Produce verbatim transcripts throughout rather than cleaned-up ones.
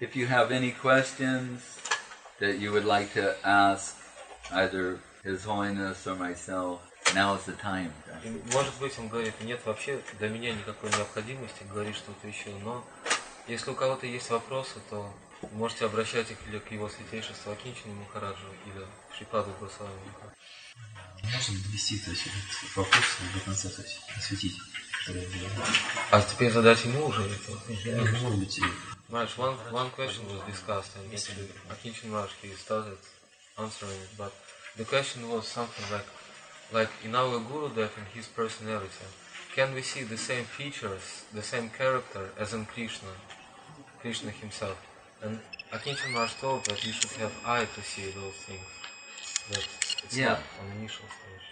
If you have any questions that you would like to ask either His Holiness or myself, now is the time. Может быть, он говорит, нет вообще для меня никакой необходимости говорить что-то еще, но если у кого-то есть вопросы, то можете обращать их или к его святейшеству Акинчину Махараджу, или к Шрипаду Госвами Махараджу. Можно довести, то есть, этот вопрос до конца, то есть, осветить. А теперь задать ему уже это? Может быть, и... Maharaj, one, one question was discussed, and actually Akinchan Maharaj, he started answering it, but the question was something like, like in our Gurudev and his personality, can we see the same features, the same character as in Krishna, Krishna himself? And Akinchan Maharaj told that you should have eye to see those things, that it's yeah. not on initial stage.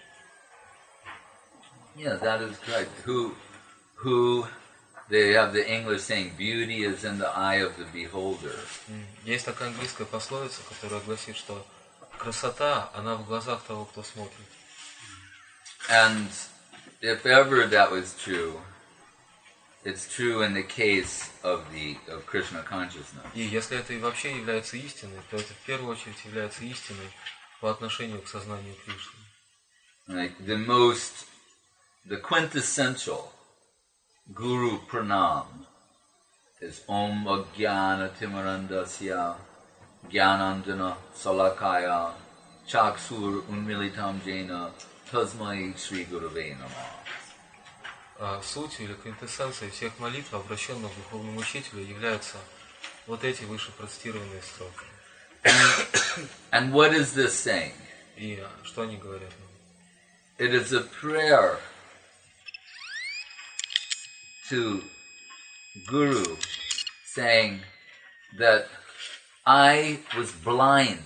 Yeah, that is correct. Who, who, they have the English saying, beauty is in the eye of the beholder. Есть такая английская пословица, которая гласит, что красота, она в глазах того, кто смотрит. And if ever that was true, it's true in the case of the of Krishna consciousness. И если это и вообще является истиной, то это в первую очередь является истиной по отношению к сознанию Кришны. Like the most, the quintessential Guru Pranam is Om Ajnana Timarandasya Jnanandjana Salakaya Chaksur Unmilitam Jena Tasmai Shri Gurave Namah. Сутью или квинтэссенцией всех молитв, обращенных к духовному учителю, являются вот эти выше процитированные строки. And what is this saying? И что они говорят? It is a prayer to Guru saying that I was blind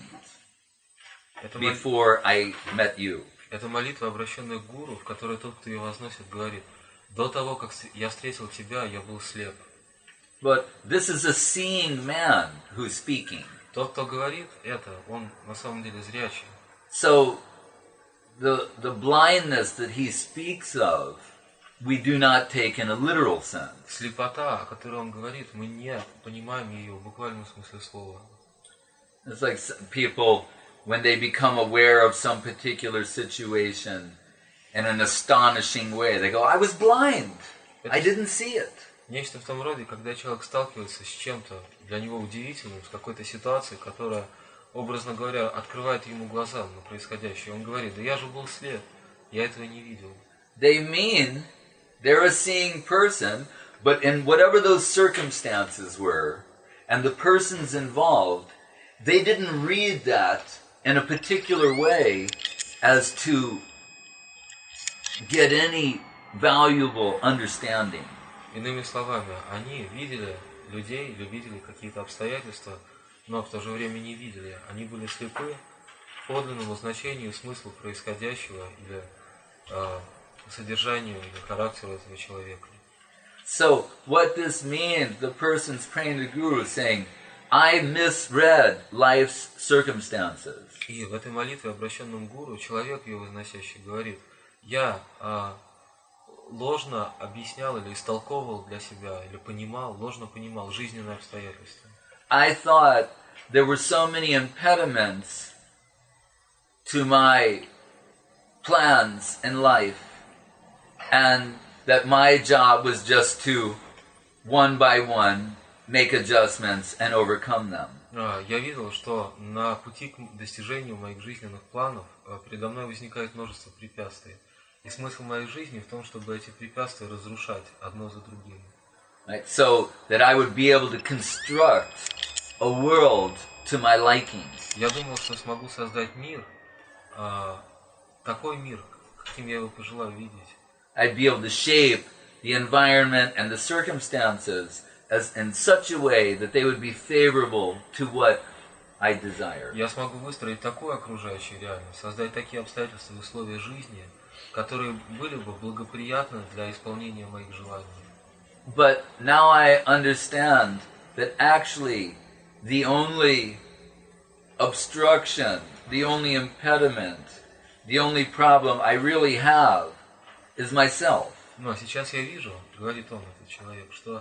before I met you. Это молитва, обращенная к Гуру, в которой тот, кто ее возносит, говорит: до того, как я встретил тебя, я был слеп. But this is a seeing man who's speaking. Тот, кто говорит это, он на самом деле зрячий. So the the blindness that he speaks of, we do not take in a literal sense. Слепота, о которой он говорит, мы не понимаем ее в буквальном смысле слова. It's like people, when they become aware of some particular situation in an astonishing way, they go, I was blind. I didn't see it. Нечто в том роде, когда человек сталкивается с чем-то для него удивительным, с какой-то ситуацией, которая, образно говоря, открывает ему глаза на происходящее. Он говорит: да я же был слеп, я этого не видел. They mean they're a seeing person, but in whatever those circumstances were, and the persons involved, they didn't read that in a particular way as to get any valuable understanding. Иными словами, они видели людей или видели какие-то обстоятельства, но в то же время не видели. Они были слепы подлинному значению, смыслу происходящего или э, содержанию или характеру этого человека. So what this means, the person's praying to the Guru saying, I misread life's circumstances. И в этой молитве, обращенном к Гуру, человек, ее возносящий, говорит: я э, ложно объяснял или истолковывал для себя, или понимал, ложно понимал жизненные обстоятельства. I thought there were so many impediments to my plans in life, and that my job was just to, one by one, make adjustments and overcome them. Я видел, что на пути к достижению моих жизненных планов передо мной возникает множество препятствий. И смысл моей жизни в том, чтобы эти препятствия разрушать одно за другим. Right? So that I would be able to construct a world to my liking. Я думал, что смогу создать мир, такой мир, каким я его пожелаю видеть. I'd be able to shape the environment and the circumstances as in such a way that they would be favorable to what I desire. Я смогу выстроить такую окружающую реальность, создать такие обстоятельства и условия жизни, которые были бы благоприятны для исполнения моих желаний. But now I understand that actually the only obstruction, the only impediment, the only problem I really have is myself. Но сейчас я вижу, говорит он, этот человек, что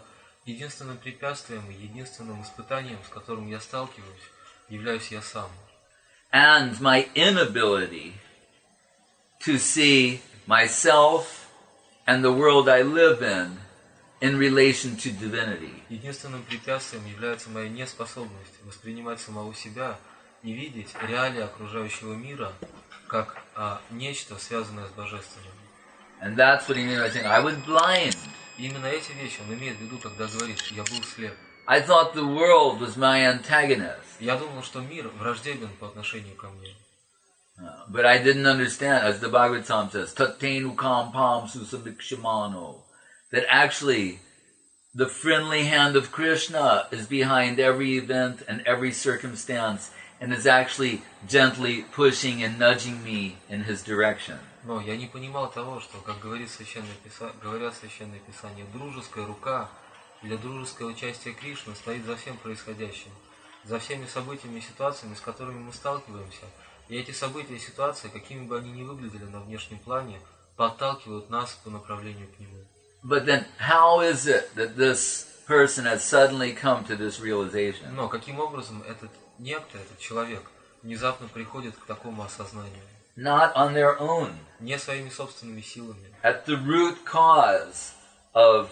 Единственным препятствием и единственным испытанием, с которым я сталкиваюсь, являюсь я сам. And my inability to see myself and the world I live in in relation to divinity. Единственным препятствием является моя неспособность воспринимать самого себя и видеть реалии окружающего мира как а, нечто, связанное с Божественным. And that's what he means by saying, I was blind. И именно эти вещи он имеет в виду, когда говорит, я был слеп. I thought the world was my antagonist. Я думал, что мир враждебен по отношению ко мне. Uh, but I didn't understand, as the Bhagavatam says, Tattenu kampam susabikshamano, that actually the friendly hand of Krishna is behind every event and every circumstance and is actually gently pushing and nudging me in his direction. Но я не понимал того, что, как говорит Священное Писание, говорят Священное Писание, дружеская рука или дружеское участие Кришны стоит за всем происходящим, за всеми событиями и ситуациями, с которыми мы сталкиваемся. И эти события и ситуации, какими бы они ни выглядели на внешнем плане, подталкивают нас по направлению к Нему. But then how is it that this person has suddenly come to this realization? Но каким образом этот некто, этот человек, внезапно приходит к такому осознанию? Not on their own. Не своими собственными силами. At the root cause of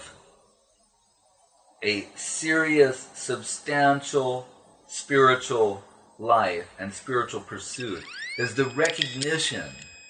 a serious, substantial, spiritual life and spiritual pursuit is the recognition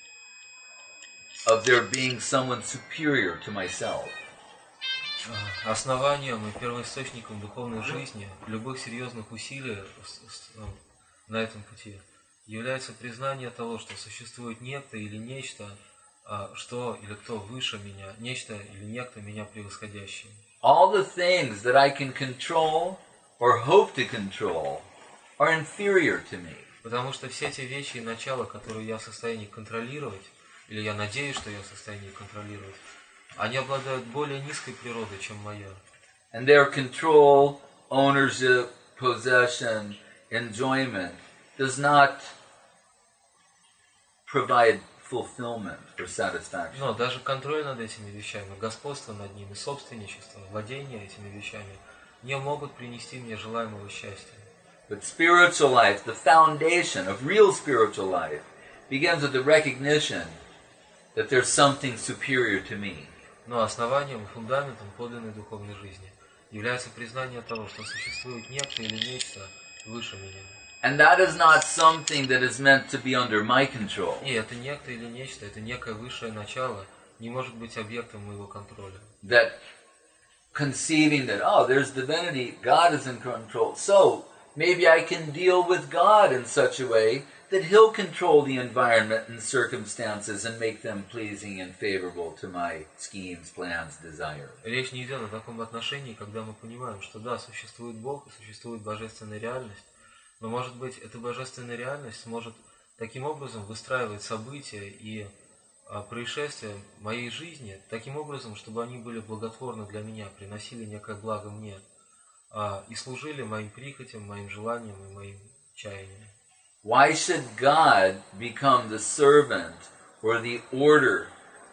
of there being someone superior to myself. Основанием и первоисточником духовной жизни, любых серьезных усилий на этом пути является признание того, что существует некто или нечто, что или кто выше меня, нечто или некто меня превосходящее. All the things that I can control or hope to control are inferior to me. Потому что все те вещи и начала, которые я в состоянии контролировать, или я надеюсь, что я в состоянии контролировать, они обладают более низкой природой, чем моя. And their control, ownership, possession, enjoyment does not provide fulfillment or satisfaction. Но даже контроль над этими вещами, господство над ними, собственничество, владение этими вещами не могут принести мне желаемого счастья. But spiritual life, the foundation of real spiritual life, begins with the recognition that there's something superior to me. Но основанием и фундаментом подлинной духовной жизни является признание того, что существует некто или нечто выше меня. And that is not something that is meant to be under my control. И это некто или нечто, это некое высшее начало, не может быть объектом моего контроля. That conceiving that, oh, there's divinity, God is in control, so maybe I can deal with God in such a way that He'll control the environment and circumstances and make them pleasing and favorable to my schemes, plans, desires. Речь не идет о таком отношении, когда мы понимаем, что да, существует Бог и существует божественная реальность, но, может быть, эта божественная реальность сможет таким образом выстраивать события и а, происшествия моей жизни, таким образом, чтобы они были благотворны для меня, приносили некое благо мне, а, и служили моим прихотям, моим желаниям и моим чаяниям. Why should God become the servant or the order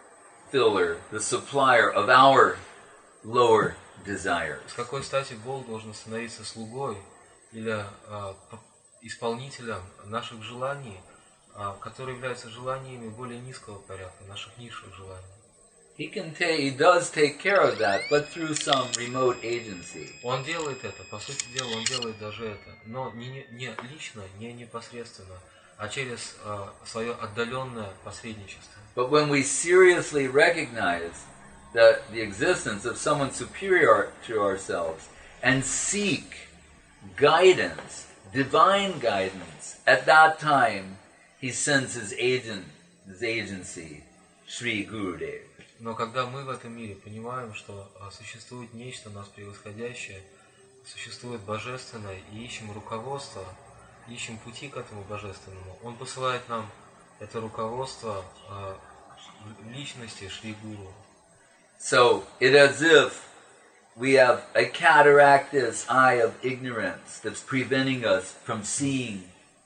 filler, the supplier of our lower desires? С какой стати Бог должен становиться слугой или а, исполнителем наших желаний, а, которые являются желаниями более низкого порядка, наших низших желаний? He can take, he does take care of that, but through some remote agency. Он делает это, по сути дела, он делает даже это, но не, не, не лично, не непосредственно, а через а, свое отдаленное посредничество. But when we seriously recognize that the existence of someone superior to ourselves and seek guidance, divine guidance, at that time he sends his agent, his agency, Sri Gurudev. Но когда мы в этом мире понимаем, что а, существует нечто нас превосходящее, существует божественное, и ищем руководство, ищем пути к этому божественному, он посылает нам это руководство а, в личности Шри Гуру. So it as if we have a cataractous eye of ignorance that's preventing us from seeing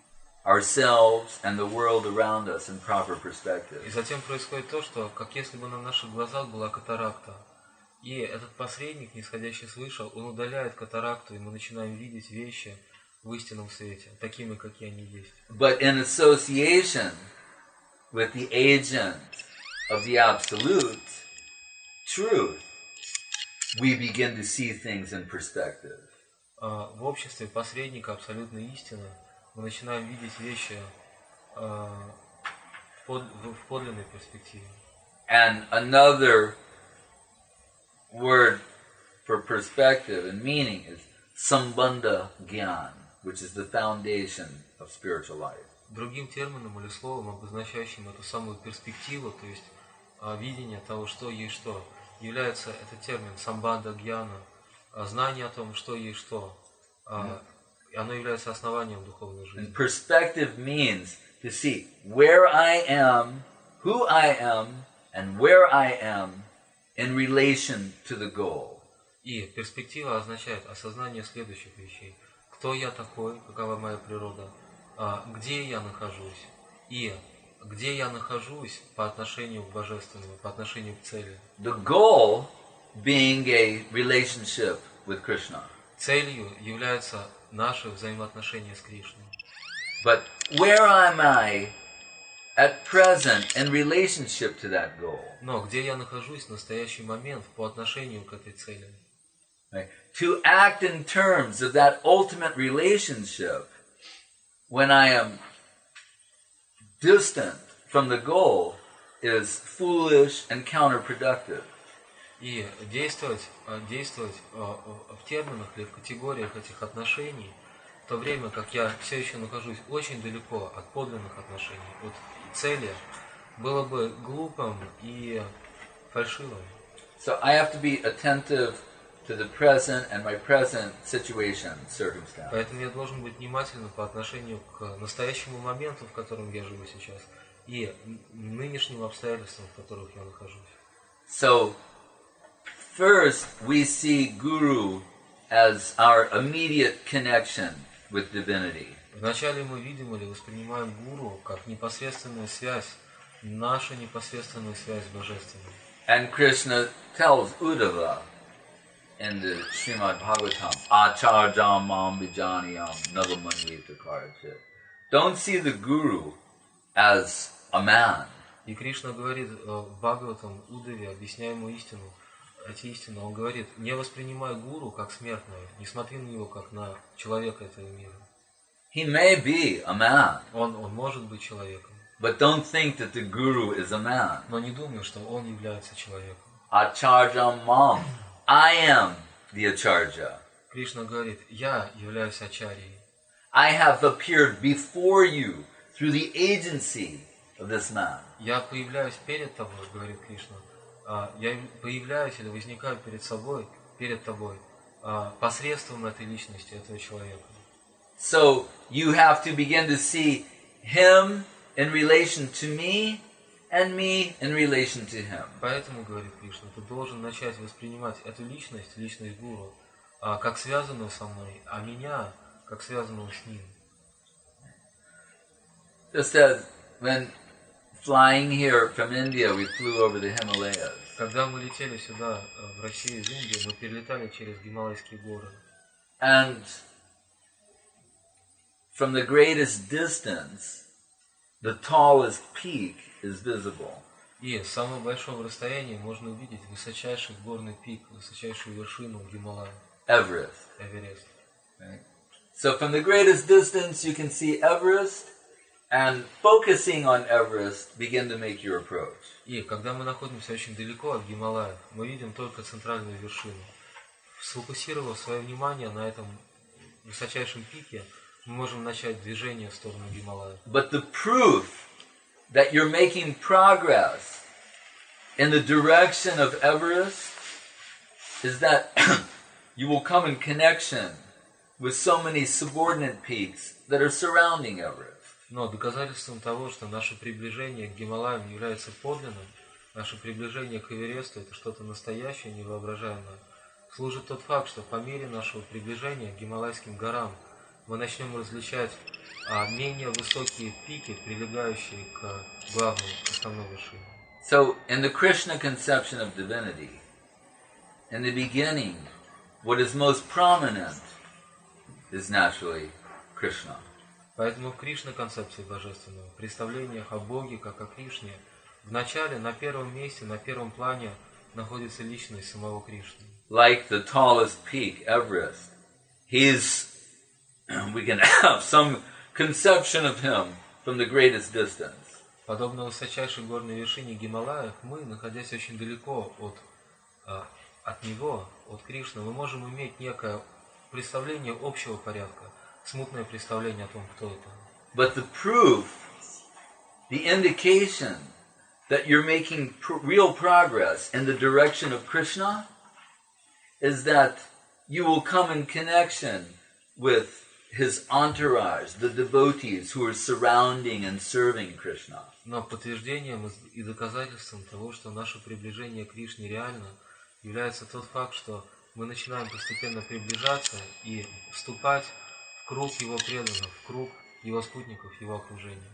ourselves and the world around us in proper perspective. И затем происходит то, что как если бы на наших глазах была катаракта, И этот посредник, нисходящий свыше, он удаляет катаракту, и мы начинаем видеть вещи в истинном свете, такими, какие они есть. But in association with the agent of the absolute truth, we begin to see things in perspective. А, в обществе посредника абсолютной истины мы начинаем видеть вещи а, в, под, в, в подлинной перспективе. And another word for perspective and meaning is sambandha gyan, which is the foundation of spiritual life. Другим термином или словом, обозначающим эту самую перспективу, то есть а, видение того, что есть что, является этот термин самбанда гьяна, а, знание о том, что есть что. А, оно является основанием духовной жизни. And perspective means to see where I am, who I am, and where I am in relation to the goal. И перспектива означает осознание следующих вещей. Кто я такой, какова моя природа, а, где я нахожусь, и где я нахожусь по отношению к божественному, по отношению к цели. The goal being a relationship with Krishna. Целью является наше взаимоотношение с Кришной. But where am I at present in relationship to that goal? Но где я нахожусь в настоящий момент по отношению к этой цели? Right? To act in terms of that ultimate relationship when I am distant from the goal is foolish and counterproductive. И действовать, действовать в терминах или в категориях этих отношений, в то время как я все еще нахожусь очень далеко от подлинных отношений, от цели, было бы глупым и фальшивым. So I have to be attentive to the present and my present situation, circumstance. Поэтому я должен быть внимательным по отношению к настоящему моменту, в котором я живу сейчас, и нынешним обстоятельствам, в которых я нахожусь. So first we see Guru as our immediate connection with divinity. Вначале мы видим или воспринимаем гуру как непосредственную связь, нашу непосредственную связь с Божественным. And Krishna tells Uddhava in the Srimad Bhagavatam, Acharjam mam vijaniyam nalamanyeta karachit. Don't see the Guru as a man. И Кришна говорит в Бхагаватам Удаве, объясняя ему истину, эти истины, он говорит, не воспринимай гуру как смертного, не смотри на него как на человека этого мира. He may be a man, Он, он может быть человеком, but don't think that the Guru is a man. но не думай, что он является человеком. Acharjam mam. I am the Acharya. Кришна говорит, я являюсь ачарьей. I have appeared before you through the agency of this man. Я появляюсь перед тобой, говорит Кришна. Я появляюсь или возникаю перед собой, перед тобой, посредством этой личности, этого человека. So you have to begin to see him in relation to me and me in relation to him. Поэтому, говорит Кришна, ты должен начать воспринимать эту личность, личность гуру, как связанную со мной, а меня как связанную с ним. Just as when flying here from India, we flew over the Himalayas. Когда мы летели сюда, в Россию из Индии, мы перелетали через Гималайские горы. And from the greatest distance, the tallest peak is visible. И с самого большого расстояния можно увидеть высочайший горный пик, высочайшую вершину Гималая. Everest. Эверест. Right? So from the greatest distance, you can see Everest, and focusing on Everest, begin to make your approach. И когда мы находимся очень далеко от Гималаев, мы видим только центральную вершину. Сфокусировав свое внимание на этом высочайшем пике, мы можем начать движение в сторону Гималаев. But the proof that you're making progress in the direction of Everest is that you will come in connection with so many subordinate peaks that are surrounding Everest. Но доказательством того, что наше приближение к Гималаям является подлинным, наше приближение к Эвересту – это что-то настоящее, невоображаемое, служит тот факт, что по мере нашего приближения к Гималайским горам мы начнем различать а, менее высокие пики, прилегающие к главной, основной вершине. So, in the Krishna conception of divinity, in the beginning, what is most prominent is naturally Krishna. Поэтому в Кришна-концепции божественного, в представлениях о Боге как о Кришне, в начале, на первом месте, на первом плане находится личность самого Кришны. Like the tallest peak, Everest, he's, we can have some conception of him from the greatest distance. Подобно высочайшей горной вершине Гималаев, мы, находясь очень далеко от, а, от него, от Кришны, мы можем иметь некое представление общего порядка, смутное представление о том, кто это. But the proof, the indication that you're making pr- real progress in the direction of Krishna is that you will come in connection with his entourage, the devotees who are surrounding and serving Krishna. Но подтверждением и доказательством того, что наше приближение к Кришне реально, является тот факт, что мы начинаем постепенно приближаться и вступать в круг его преданных, в круг его спутников, его окружения.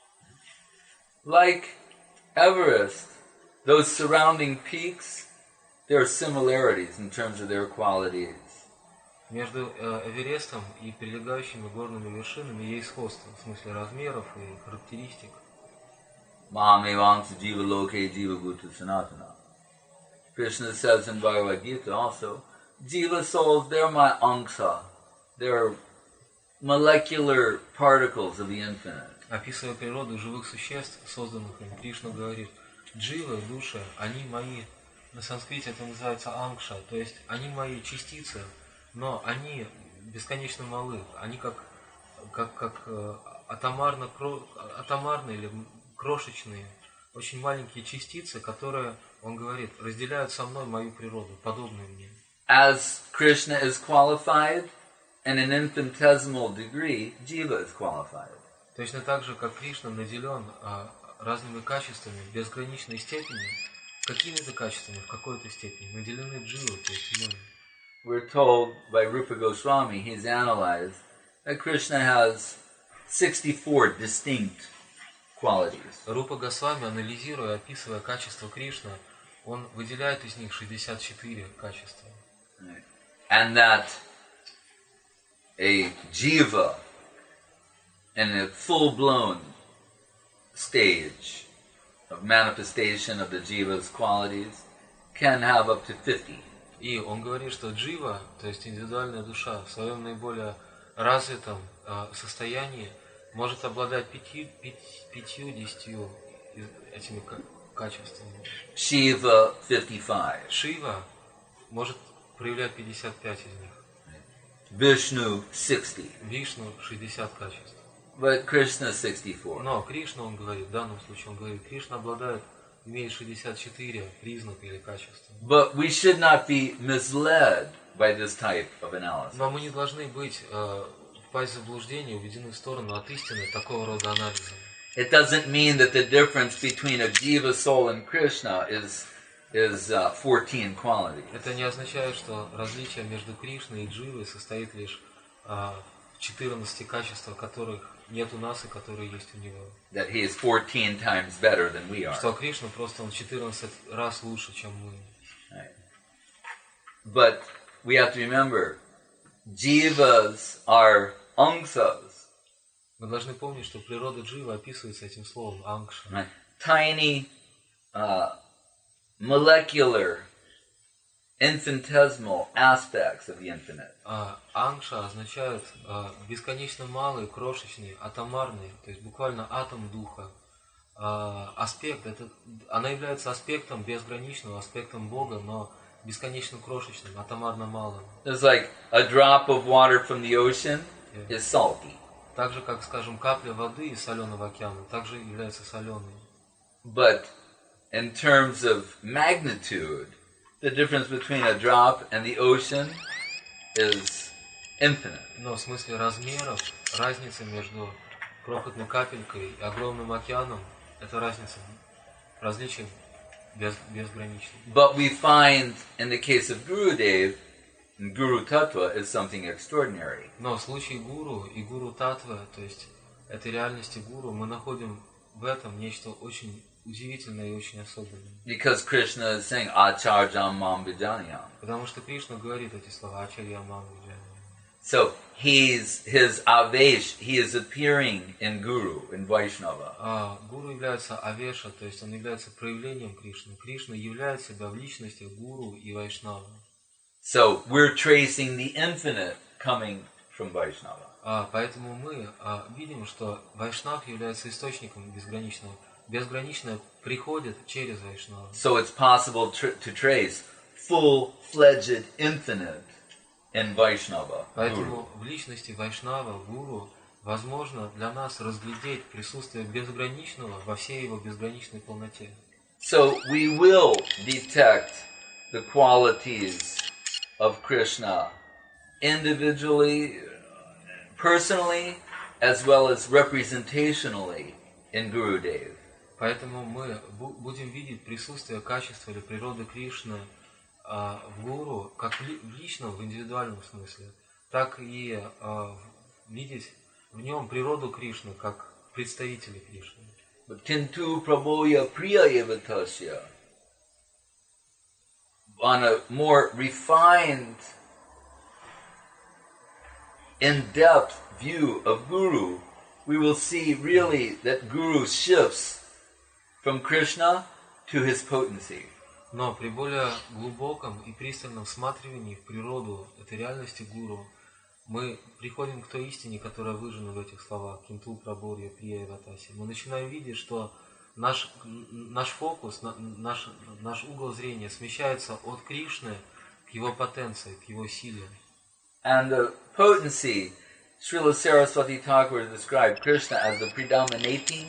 Like Everest, those surrounding peaks, there are similarities in terms of their qualities. Между э, Эверестом и прилегающими горными вершинами есть сходство в смысле размеров и характеристик. Mahamevamsa Jiva Loke Jiva Bhuta Sanatana. Krishna says in Bhagavad Gita also, Jiva souls, they're my angsa. They're molecular particles of the infinite. Описывая природу живых существ, созданных им, Кришна говорит, дживы, души, они мои, на санскрите это называется ангша, то есть они мои частицы, но они бесконечно малы, они как, как, как э, атомарно, кро, атомарные или крошечные, очень маленькие частицы, которые, он говорит, разделяют со мной мою природу, подобную мне. As Krishna is qualified, in an infinitesimal degree, Jiva is qualified. Точно так же, как Кришна наделен а, разными качествами в безграничной степени, какими-то качествами в какой-то степени наделены дживы, то есть мы. We're told by Rupa Goswami, he's analyzed, that Krishna has sixty-four distinct qualities. Рупа Госвами, анализируя, описывая качества Кришны, он выделяет из них шестьдесят четыре качества. And that a jiva in a full-blown stage of manifestation of the jiva's qualities can have up to fifty. И он говорит, что джива, то есть индивидуальная душа, в своем наиболее развитом э, состоянии может обладать пяти, пяти, пятью-десятью этими качествами. Shiva, fifty-five. Шива может проявлять пятьдесят пять из них. Vishnu, sixty. Вишну шестьдесят качеств. But Krishna, sixty-four. Но Кришна, он говорит, в данном случае он говорит, Кришна обладает, имеет шестьдесят четыре признака или качества. But we should not be misled by this type of analysis. Но мы не должны быть, э, впасть в заблуждение, уведены в сторону от истины такого рода анализа. It doesn't mean that the difference between a jiva soul and Krishna is is uh, fourteen qualities. Это не означает, что различие между Кришной и Дживой состоит лишь э, в четырнадцати качествах, которых нет у нас и которые есть у него. That he is fourteen times better than we are. Что Кришна просто он четырнадцать раз лучше, чем мы. Right. But we have to remember, jivas are angsas. Мы должны помнить, что природа Дживы описывается этим словом ангша. Right. Tiny, uh, molecular, infinitesimal aspects of the infinite. А ангша означает а, бесконечно малые, крошечные, атомарные, то есть буквально атом духа. А, аспект, это, она является аспектом безграничного, аспектом Бога, но бесконечно крошечным, атомарно малым. It's like a drop of water from the ocean Yeah. is salty. Так же, как, скажем, капля воды из соленого океана, также является соленой. But in terms of magnitude, the difference between a drop and the ocean is infinite. Но в смысле размеров, разница между крохотной капелькой и огромным океаном, это разница, различие без, безграничное. But we find in the case of Gurudev, Guru Tattva is something extraordinary. Но в случае гуру и гуру татвы, то есть этой реальности гуру, мы находим в этом нечто очень удивительное и очень особенное. Because Krishna is saying, Acharjam mam vijanayam. Потому что Кришна говорит эти слова Ачарья Мам Виджанам. So he's his avesh, he is appearing in Guru, in Vaishnava. А гуру является авеша, то есть он является проявлением Кришны. Кришна являет себя в личностях гуру и Вайшнава. So we're tracing the infinite coming from Vaishnava. А, поэтому мы а, видим, что Вайшнав является источником безграничного. Безграничное приходит через Вайшнава. So it's possible tr- to trace full-fledged infinite in Vaishnava. Поэтому в личности Вайшнава, гуру, возможно для нас разглядеть присутствие безграничного во всей его безграничной полноте. So we will detect the qualities of Krishna individually, personally, as well as representationally in Gurudev. Поэтому мы бу- будем видеть присутствие качества или природы Кришны а, в гуру, как в, ли- в личном, в индивидуальном смысле, так и а, в- видеть в нем природу Кришны, как представителя Кришны. But kintu prabhoya priya evatasya. On a more refined, in-depth view of Guru, we will see really that Guru shifts from Krishna to his potency. Но при более глубоком и пристальном всматривании в природу этой реальности гуру, мы приходим к той истине, которая выражена в этих словах «Кинту праборья прия ватаси». Мы начинаем видеть, что наш, наш фокус, наш, наш угол зрения смещается от Кришны к его потенции, к его силе. And the potency, Srila Saraswati Thakur described Krishna as the predominating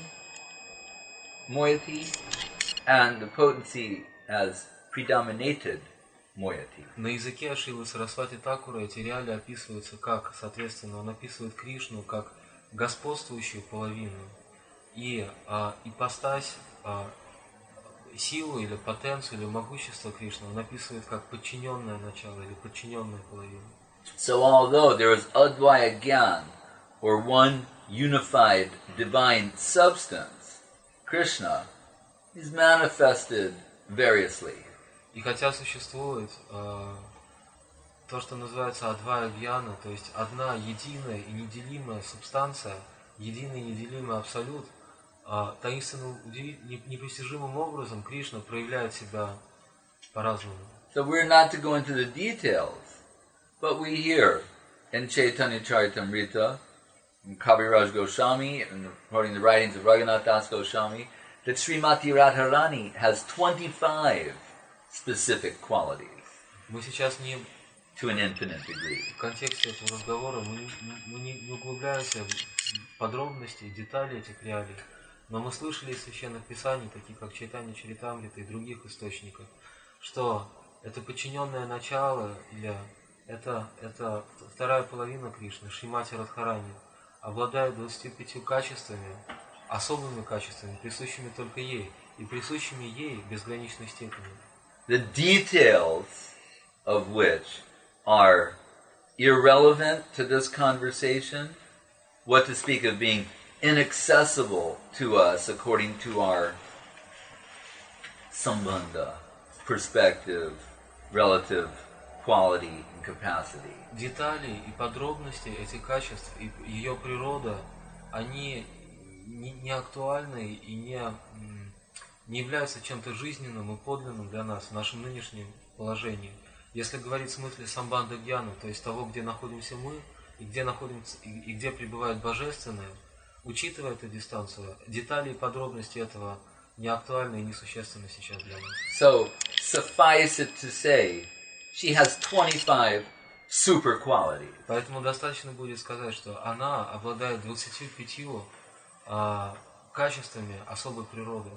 moiety, and the potency as predominated moiety. На языке Шрилы Сарасвати Такура эти реалии описываются как, соответственно, он описывает Кришну как господствующую половину и а, ипостась, а, силу или потенцию или могущество Кришны он описывает как подчиненное начало или подчиненная половина. So although there is Advaya Gyan, or one unified divine substance, Krishna is manifested variously. И хотя существует э, то, что называется Адвая Гьяна, то есть одна единая и неделимая субстанция, единый и неделимый абсолют, э, таинственным, непостижимым образом Кришна проявляет себя по-разному. So we're not to go into the details, but we hear in Chaitanya Charitamrita, in Kaviraj Goswami, and according to the writings of Raghunath Das Goswami, that Srimati Radharani has twenty-five specific qualities Мы сейчас не to an infinite degree. в контексте этого разговора, мы, не, мы не, не углубляемся в подробности и детали этих реалий, но мы слышали из священных писаний, таких как Чайтанья Чаритамрита и других источников, что это подчиненное начало, или это, это вторая половина Кришны, Шримати Радхарани, обладает двадцатью пятью качествами, особыми качествами, присущими только ей, и присущими ей в безграничной степени. The details of which are irrelevant to this conversation, what to speak of being inaccessible to us according to our sambandha, perspective, relative quality and capacity. Детали и подробности этих качеств и ее природа, они не, не актуальны и не, не являются чем-то жизненным и подлинным для нас в нашем нынешнем положении. Если говорить в смысле самбанда гьяна, то есть того, где находимся мы и где, находимся, и, и где пребывает Божественное, учитывая эту дистанцию, детали и подробности этого не актуальны и несущественны сейчас для нас. So, suffice it to say, she has twenty-five super qualities. Поэтому достаточно будет сказать, что она обладает двадцатью пятью а, качествами особой природы.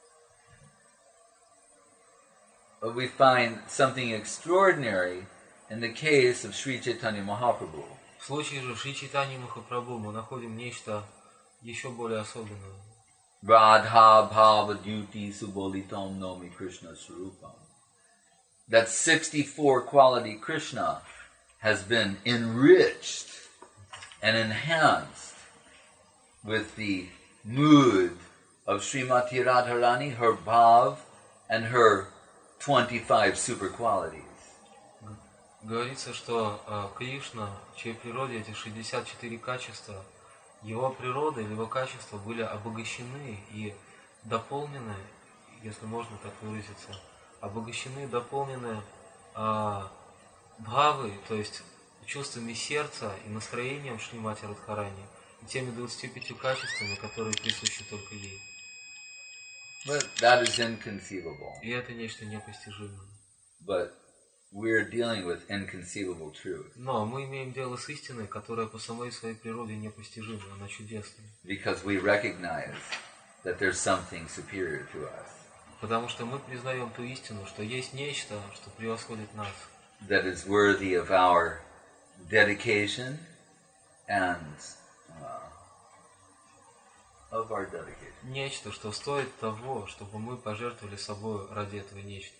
But we find something extraordinary in the case of Sri Chaitanya Mahaprabhu. В случае же Шри Чайтаньи Махапрабху мы находим нечто еще более особенное. Radha Bhava Duti Subolitam Nomi Krishna Swarupam. That sixty-four quality Krishna has been enriched and enhanced with the mood of Srimati Radharani, her bhav, and her twenty-five super qualities. Говорится, что э, Кришна, в чьей природе эти шестьдесят четыре качества, его природа или его качества были обогащены и дополнены, если можно так выразиться, обогащены и дополнены э, бхавой, то есть чувствами сердца и настроением Шримати Радхарани, и теми двадцатью пятью качествами, которые присущи только ей. But that is inconceivable. И это нечто непостижимое. But we're dealing with inconceivable truth. Но мы имеем дело с истиной, которая по самой своей природе непостижима, она чудесна. Because we recognize that there's something superior to us. Потому что мы признаем ту истину, что есть нечто, что превосходит нас. That is worthy of our dedication and uh, of our dedication. Нечто, что стоит того, чтобы мы пожертвовали собой ради этого нечто.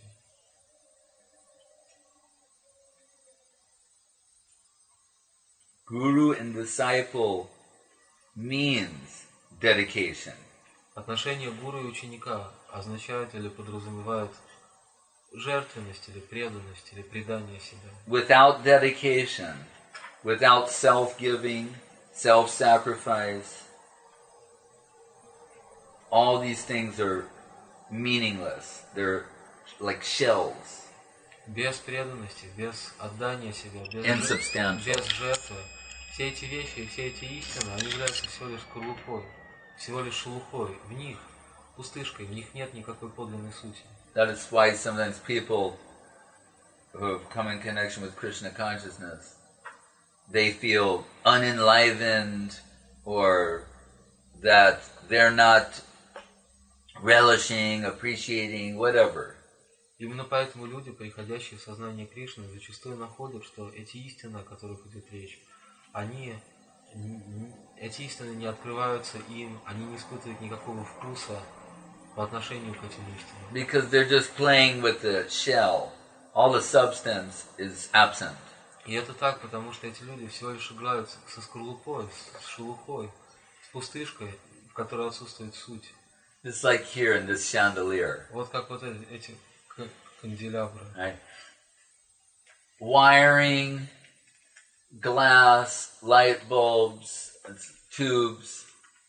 Guru and disciple means dedication. Отношения гуру и ученика означают или подразумевают жертвенность или преданность или предание себя. Without dedication, without self-giving, self-sacrifice, all these things are meaningless. They're like shells. Без преданности, без отдания себя, без, Insubstantial. жертвы, без жертвы, все эти вещи, все эти истины, они являются всего лишь скорлупой, всего лишь шелухой. В них, пустышкой, в них нет никакой подлинной сути. That is why sometimes people who have come in connection with Krishna consciousness, they feel unenlivened or that they're not relishing, appreciating, whatever. Именно поэтому люди, приходящие в сознание Кришны, зачастую находят, что эти истины, о которых идет речь, они, эти истины не открываются им, они не испытывают никакого вкуса по отношению к этим истинам. Because they're just playing with the shell. All the substance is absent. И это так, потому что эти люди всего лишь играют со скорлупой, с шелухой, с пустышкой, в которой отсутствует суть. Just like here in this chandelier. Вот как вот эти канделябры. Right? Wiring, glass, light bulbs, tubes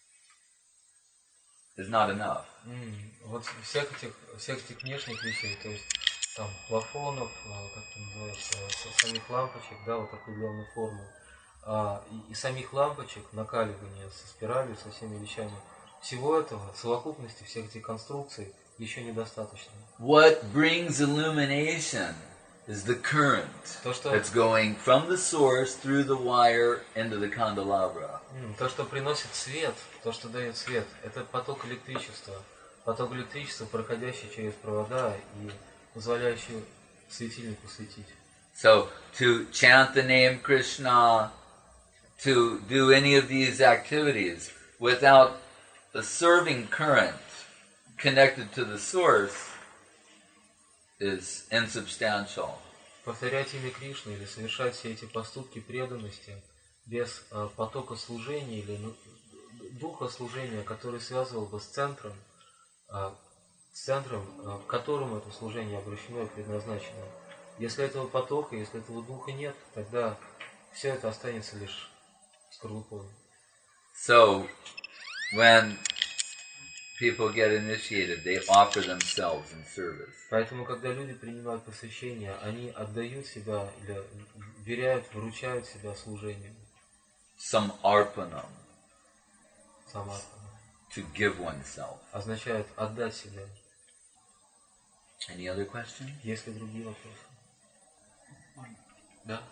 is not enough. Mm. Вот всех этих, всех этих внешних вещей, то есть там плафонов, как это называется, самих лампочек, да, вот определенной формы, а, и, и самих лампочек, накаливания со спиралью, со всеми вещами, всего этого, совокупности всех этих конструкций еще недостаточно. What brings illumination is the current То, что, that's going from the source through the wire into the candelabra. то, что приносит свет, то, что дает свет, это поток электричества. Поток электричества, проходящий через провода и позволяющий светильнику светить. So, to chant the name Krishna, to do any of these activities without the serving current connected to the source is insubstantial. Повторять имя Кришны или совершать все эти поступки преданности без э, потока служения или ну, духа служения, который связывал бы с центром, э, с центром, э, к которому это служение обращено и предназначено. Если этого потока, если этого духа нет, тогда все это останется лишь скорлупой. So, when people get initiated, they offer themselves in service. Поэтому, когда люди принимают посвящение, они отдают себя или веряют, вручают себя служению. Samarpanam, Самарпана. to give oneself. Означает отдать себя. Any other questions? Есть ли другие вопросы? Да.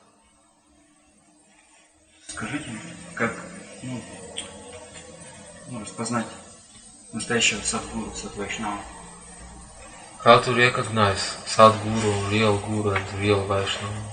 Скажите, как ну, ну, распознать настоящего садгуру, садвайшнава? How to recognize Sadguru, real Guru and real Vaishnava?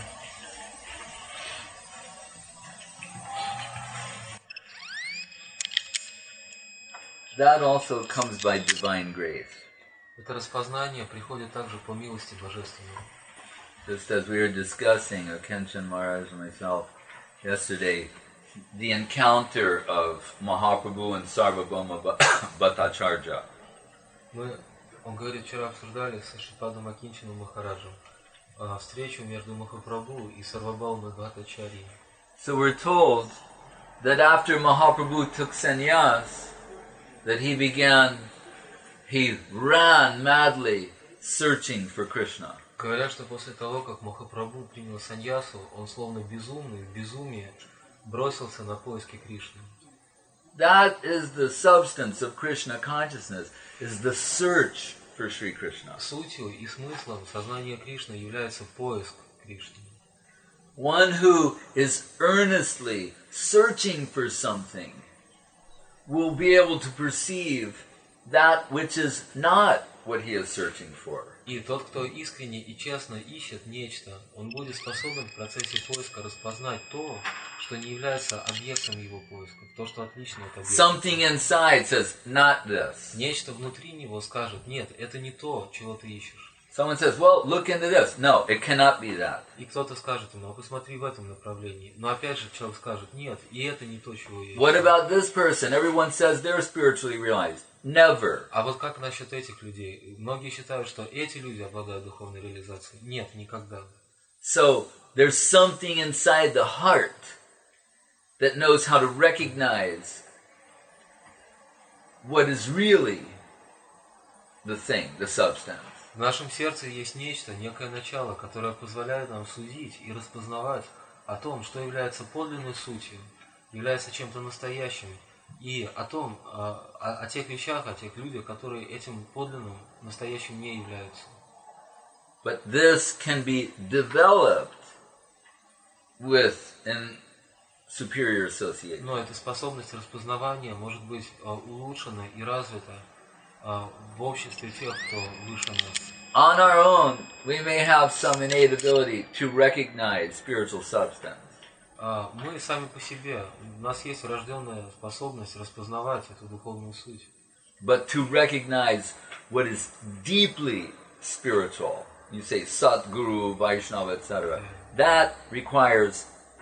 That also comes by divine grace. Это распознание приходит также по милости Божественной. Just as we were discussing, Kenshin Maharaj and myself, yesterday, the encounter of Mahaprabhu and Sarvabhauma Bhattacharya. Мы, он говорит, вчера обсуждали с Шрипадом Акинчином Махараджем а, встречу между Махапрабху и Сарвабхаумой Бхаттачарьей. So we're told that after Mahaprabhu took sannyas, that he began, he ran madly searching for Krishna. Говорят, что после того, как Махапрабху принял саньясу, он словно безумный, в безумии бросился на поиски Кришны. That is the substance of Krishna consciousness, is the search for Sri Krishna. Сутью и смыслом сознания Кришны является поиск Кришны. One who is earnestly searching for something will be able to perceive that which is not what he is searching for. И тот, кто искренне и честно ищет нечто, он будет способен в процессе поиска распознать то, что не является объектом его поиска, то, что отлично от объекта. Something inside says, not this. Нечто внутри него скажет, нет, это не то, чего ты ищешь. Someone says, well, look into this. No, it cannot be that. И кто-то скажет ему, а посмотри в этом направлении. Но опять же человек скажет, нет, и это не то, чего я ищу. What about this person? Everyone says they're spiritually realized. Never. А вот как насчет этих людей? Многие считают, что эти люди обладают духовной реализацией. Нет, никогда. So, there's something inside the heart that knows how to recognize what is really the thing, the substance. В нашем сердце есть нечто, некое начало, которое позволяет нам судить и распознавать о том, что является подлинной сутью, является чем-то настоящим, и о том, о, о, о тех вещах, о тех людях, которые этим подлинным, настоящим не являются. But this can be developed with an superior association. Но эта способность распознавания может быть а, улучшена и развита а, в обществе тех, кто выше нас. On our own, we may have some innate ability to recognize spiritual substance. А, мы сами по себе, у нас есть врожденная способность распознавать эту духовную суть. But to recognize what is deeply spiritual, you say Satguru, Vaishnava, et cetera, that requires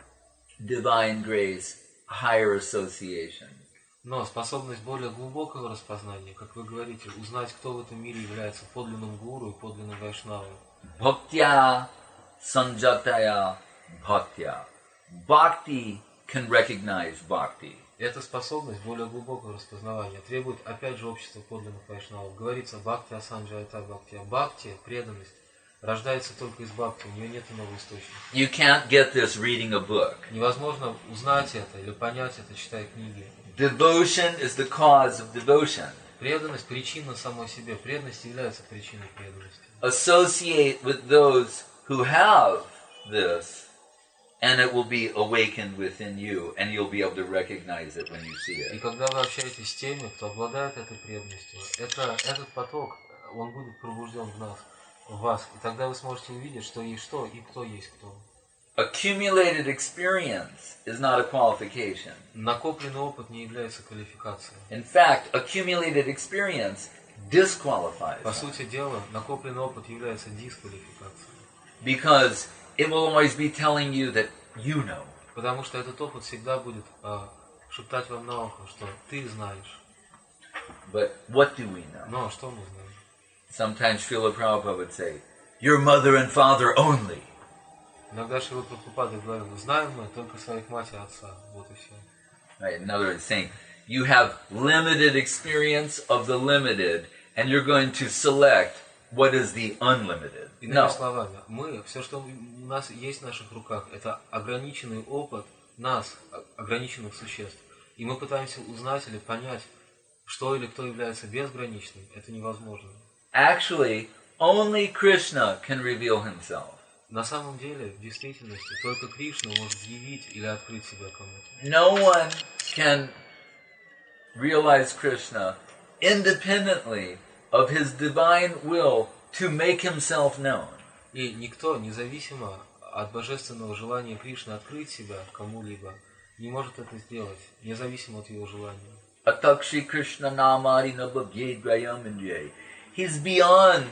divine grace, higher association. Но способность более глубокого распознания, как вы говорите, узнать, кто в этом мире является подлинным гуру и подлинным вайшнавой. Bhaktya sanjataya bhaktya. Bhakti can recognize bhakti. Эта способность более глубокого распознавания требует опять же общества подлинных вайшнавов. Говорится бхакти асанджайта бхакти. Бхакти, преданность, рождается только из бхакти, у нее нет иного источника. You can't get this reading a book. Невозможно узнать это или понять это, читая книги. Devotion is the cause of devotion. Преданность – причина самой себе. Преданность является причиной преданности. Associate with those who have this, and it will be awakened within you, and you'll be able to recognize it when you see И it. когда вы общаетесь с теми, кто обладает этой преданностью, это, этот поток, он будет пробужден в нас, в вас. И тогда вы сможете увидеть, что есть что и кто есть кто. Accumulated experience is not a qualification. Накопленный опыт не является квалификацией. In fact, accumulated experience disqualifies По us, сути дела, накопленный опыт является дисквалификацией. because it will always be telling you that you know. Потому что этот опыт всегда будет а, шептать вам на ухо, что ты знаешь. But what do we know? Но что мы знаем? Sometimes Srila Prabhupada would say, your mother and father only. Иногда Шрила Прабхупада говорил, знаем мы только своих мать и отца. Вот и все. Right? In other words, saying, you have limited experience of the limited, and you're going to select what is the unlimited. Иными No. словами, мы, все, что у нас есть в наших руках, это ограниченный опыт нас, ограниченных существ. И мы пытаемся узнать или понять, что или кто является безграничным. Это невозможно. Actually, only Krishna can reveal himself. На самом деле, в действительности, только Кришна может явить или открыть себя кому-то. No one can realize Krishna independently of his divine will to make himself known. И никто, независимо от божественного желания Кришны открыть себя кому-либо, не может это сделать, независимо от его желания. Atakshi Krishna namari nabhavyedvayamanje. He's beyond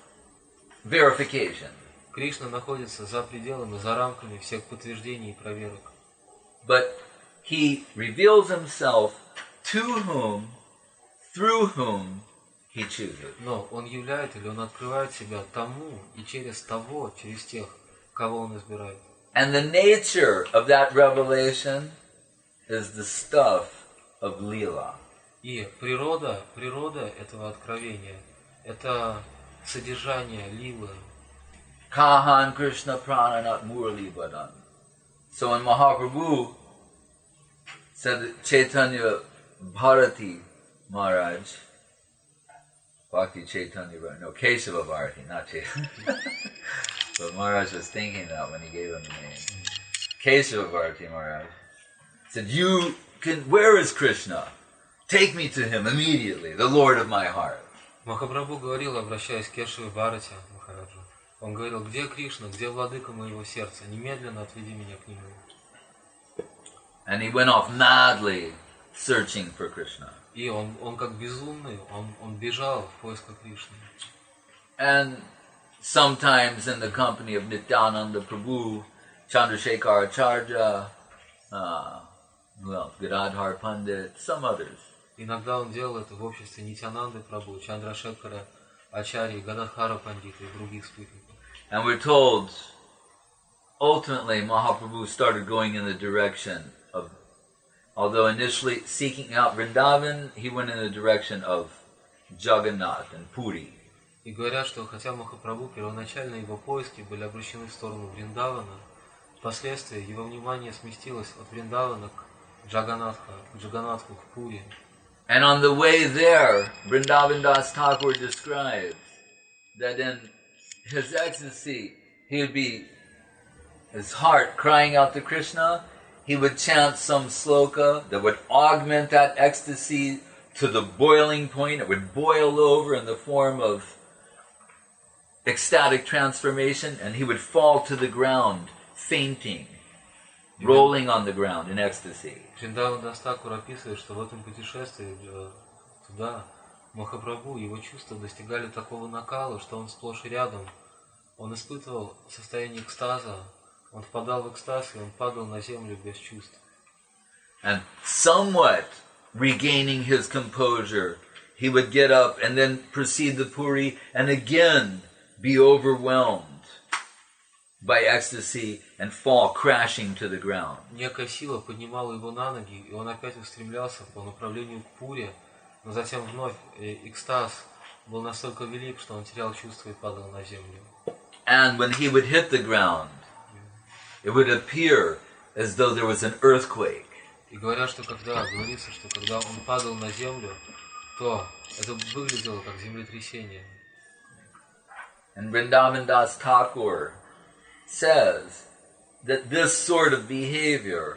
verification. Кришна находится за пределами, за рамками всех подтверждений и проверок. But he reveals himself to whom, through whom he chooses. Но он являет или он открывает себя тому и через того, через тех, кого он избирает. And the nature of that revelation is the stuff of Leela. И природа, природа этого откровения – это содержание лилы. Kahan Krishna Prananat Murli Badan. So when Mahaprabhu said that Chaitanya Bharati Maharaj, Bhakti Chaitanya, no, Kesava Bharati, not Chaitanya. But Maharaj was thinking that when he gave him the name. Kesava Bharati Maharaj said, you can, where is Krishna? Take me to him immediately, the Lord of my heart. Махапрабху говорил, обращаясь к Кешаве Бхарати Махараджу, он говорил, где Кришна, где владыка моего сердца, немедленно отведи меня к нему. And he went off madly searching for Krishna. И он, он как безумный, он, он бежал в поисках Кришны. And sometimes in the company of Nityananda Prabhu, Chandrasekhar Acharya, uh, who else? Gadadhar Pandit, some others. Иногда он делал это в обществе Нитянанды Прабху, Чандрашекхара Ачарьи, Гададхара Пандита и других спутников. And we're told, ultimately Mahaprabhu started going in the direction of, although initially seeking out Vrindavan, he went in the direction of Jagannath and Puri. И говорят, что хотя Махапрабху первоначально его поиски были обращены в сторону Вриндавана, впоследствии его внимание сместилось от Вриндавана к Джаганатха, к Джаганатху, к Пури. And on the way there, Vrindavan Das Thakur describes that in his ecstasy, he would be, his heart crying out to Krishna, he would chant some sloka that would augment that ecstasy to the boiling point. It would boil over in the form of ecstatic transformation, and he would fall to the ground, fainting, rolling on the ground in ecstasy. Вриндаван Дас Такур описывает, что в этом путешествии туда Махапрабху, его чувства достигали такого накала, что он сплошь и рядом. Он испытывал состояние экстаза, он впадал в экстаз, и он падал на землю без чувств. And somewhat regaining his composure, he would get up and then proceed to Puri and again be overwhelmed by ecstasy and fall crashing to the ground. Некая сила поднимала его на ноги, и он опять устремлялся по направлению к Пуре, но затем вновь экстаз был настолько велик, что он терял чувство и падал на землю. And when he would hit the ground, it would appear as though there was an earthquake. И говорят, что когда, говорится, что когда он падал на землю, то это выглядело как землетрясение. And Vrindavan Das Thakur says that this sort of behavior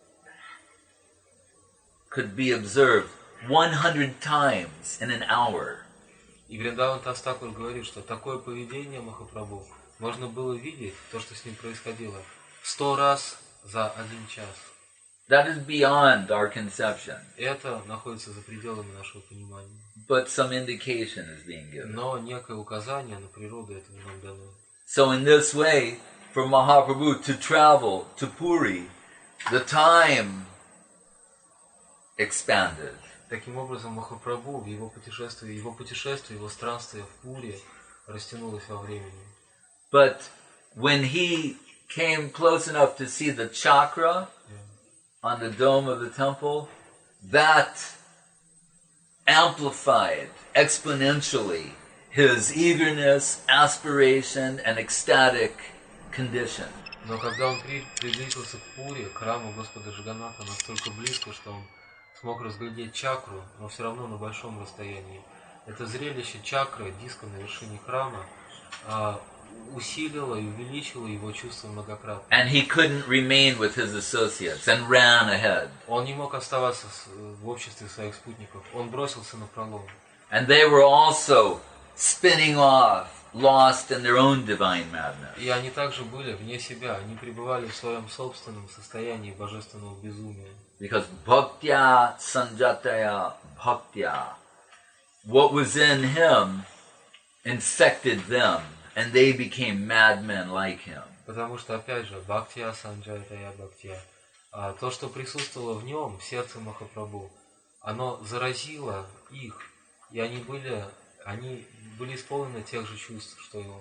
could be observed one hundred times in an hour. И Вриндаван Дас Такур говорит, что такое поведение Махапрабху можно было видеть, то, что с ним происходило, сто раз за один час. That is beyond our conception. Это находится за пределами нашего понимания. But some indication is being given. Но некое указание на природу этого нам дано. So in this way, for Mahaprabhu to travel to Puri, the time expanded. Таким образом, Махапрабху в его путешествии, его путешествие, его странствие в Пуре растянулось во времени. But when he came close enough to see the chakra on the dome of the temple, that amplified exponentially his eagerness, aspiration, and ecstatic condition. Но когда он при, приблизился к Пуре, к храму Господа Джаганната, настолько близко, что он смог разглядеть чакру, но все равно на большом расстоянии, это зрелище чакры, диска на вершине храма, а, усилило и увеличило его чувство многократно. And he couldn't remain with his associates and ran ahead. Он не мог оставаться с, в обществе своих спутников. Он бросился на пролом. And they were also spinning off, lost in their own divine madness. И они также были вне себя. Они пребывали в своем собственном состоянии божественного безумия. Because bhaktya sanjataya bhaktya, what was in him infected them, and they became madmen like him. Потому что, опять же, бхактия санджайтая бхактия, А то, что присутствовало в нем, в сердце Махапрабху, оно заразило их, и они были, они были исполнены тех же чувств, что и он.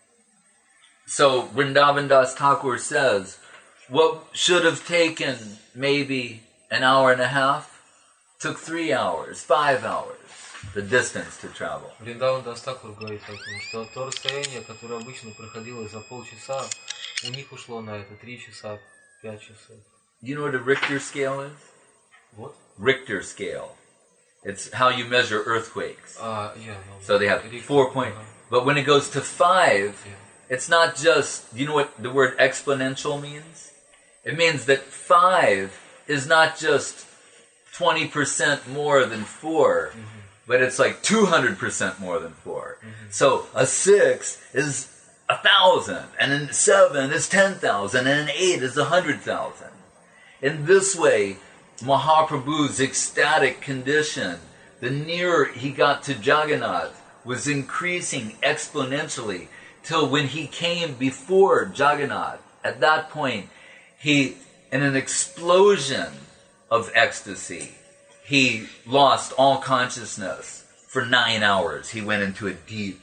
So Vrindavan Das Thakur says, what should have taken maybe an hour and a half took three hours, five hours, the distance to travel. Вриндаван Дас Такур говорит поэтому, что то расстояние, которое обычно проходило за полчаса, у них ушло на это три часа, пять часов. You know what a Richter scale is? Вот. Richter scale. It's how you measure earthquakes. А, yeah, no, So they have Richter, four point. ага. But when it goes to five, Yeah. it's not just, you know what the word exponential means? It means that five is not just twenty percent more than four, mm-hmm. but it's like two hundred percent more than four. Mm-hmm. So a six is a thousand, and an seven is ten thousand, and an eight is a hundred thousand. In this way, Mahaprabhu's ecstatic condition, the nearer he got to Jagannath, was increasing exponentially till when he came before Jagannath, at that point, he, in an explosion of ecstasy, he lost all consciousness for nine hours. He went into a deep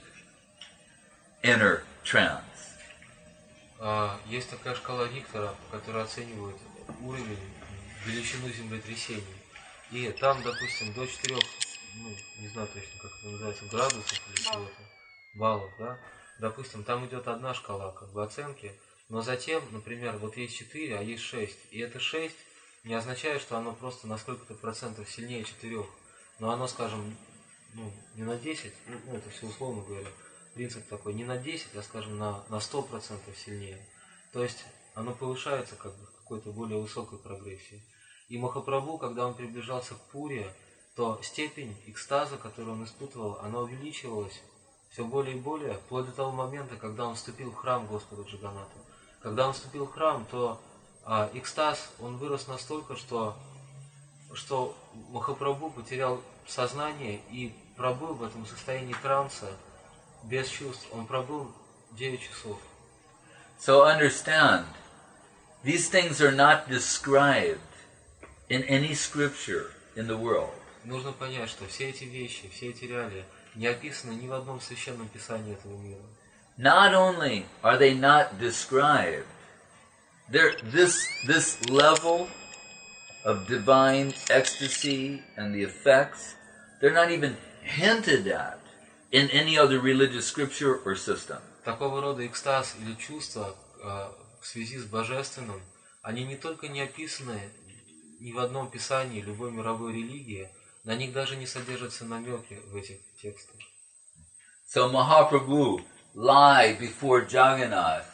inner trance. А, есть такая шкала Риктора, которая оценивает уровень, величину землетрясений. И там, допустим, до четырех, ну, не знаю точно, как это называется, градусов или чего-то, баллов, да? Допустим, там идет одна шкала, как бы, оценки, но затем, например, вот есть четыре, а есть шесть. И это шесть не означает, что оно просто на сколько-то процентов сильнее четырех. Но оно, скажем, ну, не на десять, ну, это все условно говоря, принцип такой, не на десять, а, скажем, на, на сто процентов сильнее. То есть оно повышается как бы в какой-то более высокой прогрессии. И Махапрабху, когда он приближался к Пуре, то степень экстаза, которую он испытывал, она увеличивалась все более и более, вплоть до того момента, когда он вступил в храм Господа Джаганната. Когда он вступил в храм, то а, экстаз, он вырос настолько, что, что Махапрабху потерял сознание и пробыл в этом состоянии транса без чувств. Он пробыл девять часов. So understand, these things are not described in any scripture in the world. Нужно понять, что все эти вещи, все эти реалии не описаны ни в одном священном писании этого мира. Not only are they not described, there this this level of divine ecstasy and the effects, they're not even hinted at in any other religious scripture or system. Такого рода экстаз или чувства э, в связи с божественным, они не только не описаны ни в одном писании любой мировой религии, на них даже не содержатся намеки в этих текстах. So Mahaprabhu lie before Jagannath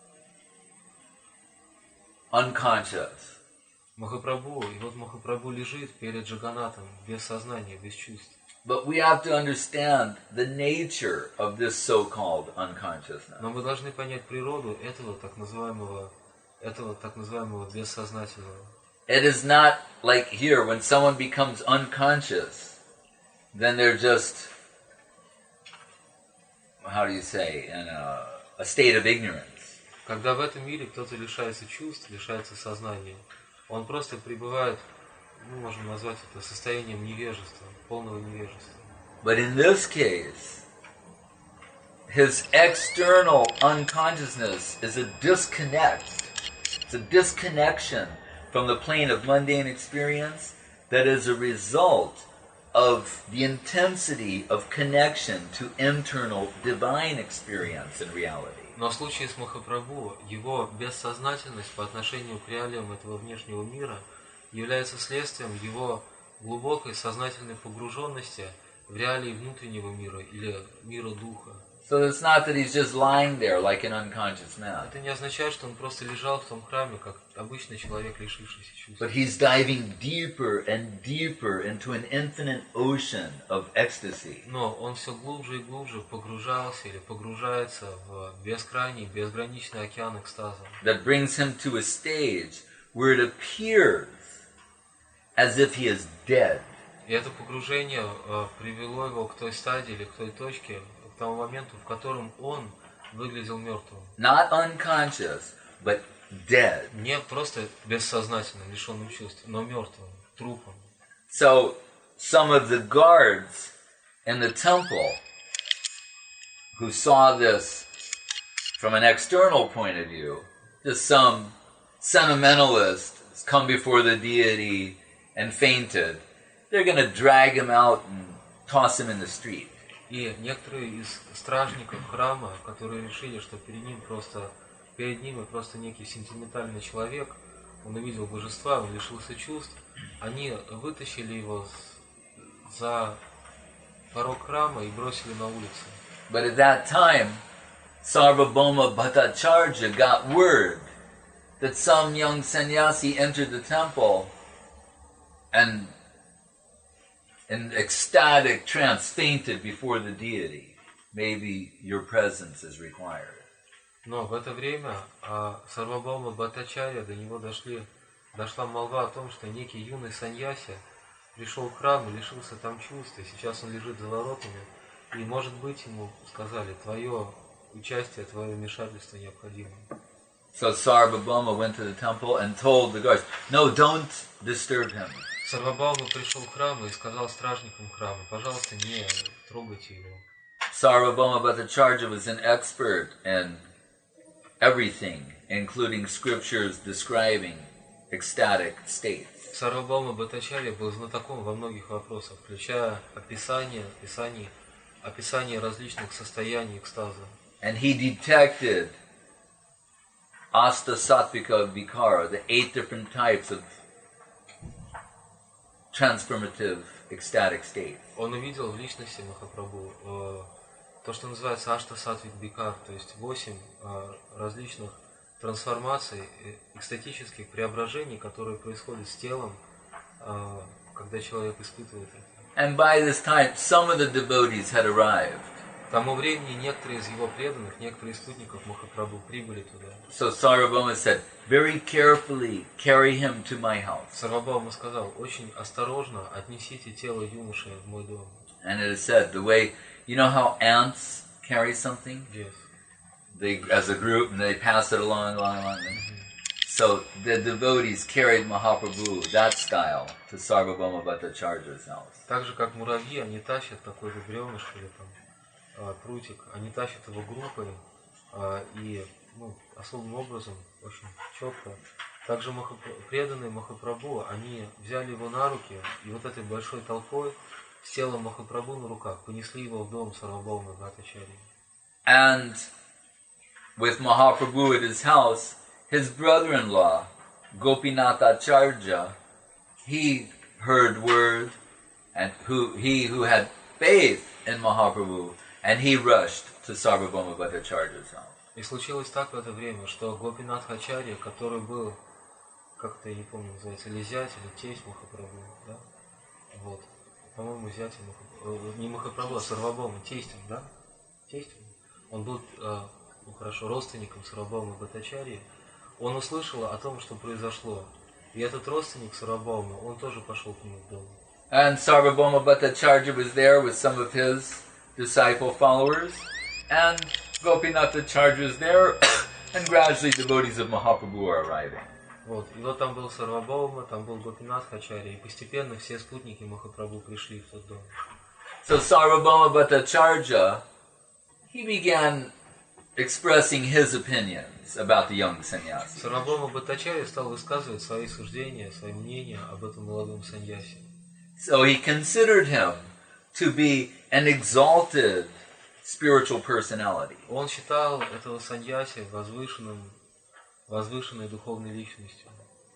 unconscious. Махапрабху, и вот Махапрабху лежит перед Джаганатом без сознания, без чувств. But we have to understand the nature of this so-called unconsciousness. Но мы должны понять природу этого так называемого, этого так называемого бессознательного. It is not like here, when someone becomes unconscious, then they're just, how do you say, in a, a state of ignorance. Когда в этом мире кто-то лишается чувств, лишается сознания, он просто пребывает, ну, можно назвать это состоянием невежества, полного невежества. But in this case, his external unconsciousness is a disconnect. It's a disconnection from the plane of mundane experience that is a result of the intensity of connection to internal divine experience and reality. Но в случае с Махапрабху, его бессознательность по отношению к реалиям этого внешнего мира является следствием его глубокой сознательной погруженности в реалии внутреннего мира или мира духа. So it's not that he's just lying there like an unconscious man. Это не означает, что он просто лежал в том храме, как обычный человек, лишившийся чувств. But he's diving deeper and deeper into an infinite ocean of ecstasy. Но он все глубже и глубже погружался или погружается в бескрайний, безграничный океан экстаза. That brings him to a stage where it appears as if he is dead. И это погружение э, привело его к той стадии или к той точке, к тому моменту, в котором он выглядел мертвым. Not unconscious, but dead. Не просто бессознательным, лишенным чувств, но мертвым, трупом. So some of the guards in the temple who saw this from an external point of view, just some sentimentalist has come before the deity and fainted, they're going to drag him out and toss him in the street. И некоторые из стражников храма, которые решили, что перед ним просто, перед ним и просто некий сентиментальный человек, он увидел божества, он лишился чувств, они вытащили его за порог храма и бросили на улицу. But at that time, Sarvabhauma Bhattacharya got word that some young sannyasi entered the temple and in ecstatic trance fainted before the deity. Maybe your presence is required. Но в это время а, Сарвабхаума Бхаттачарья, до него дошли, дошла молва о том, что некий юный саньяси пришел в храм и лишился там чувств, и сейчас он лежит за воротами, и, может быть, ему сказали, твое участие, твое вмешательство необходимо. So Sarvabhauma went to the temple and told the guards, no, don't disturb him. Сарвабхаума пришел в храм и сказал стражникам храма, пожалуйста, не трогайте его. Sarvabhauma Bhattacharya was an expert in everything, including scriptures describing ecstatic states. Сарвабхаума Бхаттачарья был знатоком во многих вопросах, включая описание, описание, описание различных состояний экстаза. And he detected Asta Sattvika Vikara, the eight different types of transformative ecstatic states. Он увидел в личности Махапрабху э, то, что называется Ашта Сатвик Бикар, то есть восемь э, различных трансформаций, э, экстатических преображений, которые происходят с телом, э, когда человек испытывает это. And by this time, some of the devotees had arrived. К тому времени некоторые из его преданных, некоторые из спутников Махапрабху прибыли туда. So Sarvabhauma said, very carefully carry him to my house. Сарвабхаума сказал, очень осторожно отнесите тело юноши в мой дом. And it is said, the way, you know how ants carry something? Yes. They, as a group, and they pass it along, along, along. Mm-hmm. So the devotees carried Mahaprabhu, that style, to Sarvabhauma Bhattacharya's house. Так же, как муравьи, они тащат такой же бревнышко или там а, прутик, они тащат его группой а, и ну, особым образом, очень четко. Также Махапра... преданные Махапрабху, они взяли его на руки и вот этой большой толпой с телом Махапрабху на руках понесли его в дом Сарвабхаума Бхаттачарьи. And with Mahaprabhu at his house, his brother-in-law, Gopinathacharya, he heard word, and who he who had faith in Mahaprabhu, and he rushed to Sarvabhauma Bhattacharya's house. И случилось так в это время, что Гопинат Ачарья, который был, как-то я не помню, называется, или зять, или тесть Махапрабху, да? Вот. По-моему, зять Махапрабху, не Махапрабху, а Сарвабхаума, тестем, да? Тестем. Он был, э, ну хорошо, родственником Сарвабхаума Бхаттачарьи. Он услышал о том, что произошло. И этот родственник Сарвабхаума, он тоже пошел к нему в дом. And Sarvabhauma Bhattacharya was there with some of his disciple followers, and Gopinathacharya was there, and gradually devotees of Mahaprabhu are arriving. Вот. И вот там был Сарвабхаума, там был Гопинат Ачарья, и постепенно все спутники Махапрабху пришли в тот дом. So Sarvabhauma Bhattacharya, he began expressing his opinions about the young sannyasi. Сарвабхаума Бхаттачарья стал высказывать свои суждения, свои мнения об этом молодом саньясе. So he considered him to be an exalted spiritual personality. Он считал этого саньяси возвышенным, возвышенной духовной личностью.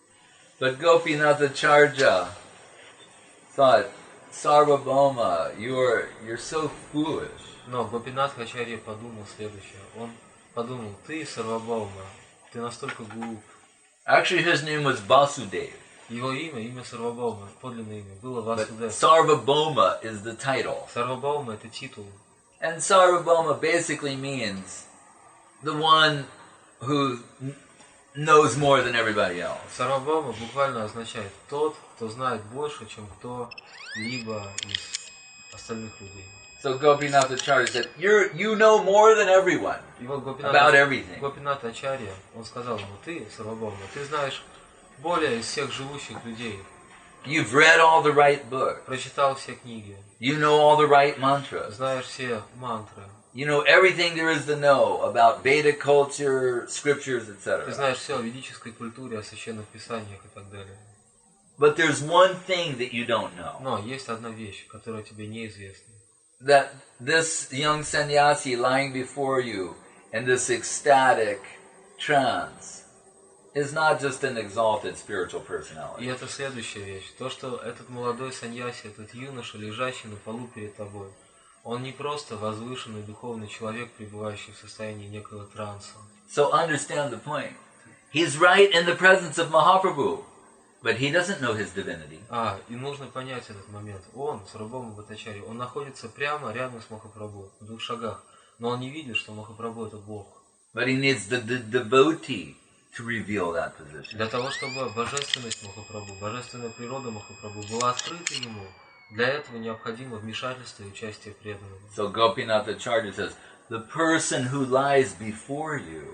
But Gopinathacharya thought, Sarvabhauma, you're you're so foolish. Но Гопинат Ачарья подумал следующее. Он подумал, ты, Сарвабхаума, ты настолько глуп. Actually, his name was Vasudev. Его имя, имя Сарвабхаума, подлинное имя, было But Васудев. Sarvabhauma is the title. Сарвабхаума это титул. And Sarvabhauma basically means the one who knows more than everybody else. Сарвабхаума буквально означает тот, кто знает больше, чем кто-либо из остальных людей. So So Gopinath Acharya said, You're, you know more than everyone И вот about Гопинат, everything. Гопинат Ачарья, он сказал ему, ты, Сарвабхаума, ты знаешь более из всех живущих людей, You've read all the right books. прочитал все книги, You know all the right mantras. знаешь все мантры, You know everything there is to know about Vedic culture, scriptures, et ты cetera. знаешь все о ведической культуре, о священных писаниях и так далее. But there's one thing that you don't know. Но есть одна вещь, которая тебе неизвестна. That this young sannyasi lying before you in this ecstatic trance is not just an exalted spiritual И personality. это следующая вещь. То, что этот молодой саньяси, этот юноша, лежащий на полу перед тобой, он не просто возвышенный духовный человек, пребывающий в состоянии некого транса. So understand the point. He's right in the presence of Mahaprabhu, but he doesn't know his divinity. А, и нужно понять этот момент. Он, Сарвабхаума Бхаттачарья, он находится прямо рядом с Махапрабху, в двух шагах. Но он не видит, что Махапрабху это Бог. But he needs the, the devotee to reveal that position. Для того, чтобы божественность Махапрабху, божественная природа Махапрабху была открыта ему, для этого необходимо вмешательство и участие преданного. So Gopinath Acharya says, the person who lies before you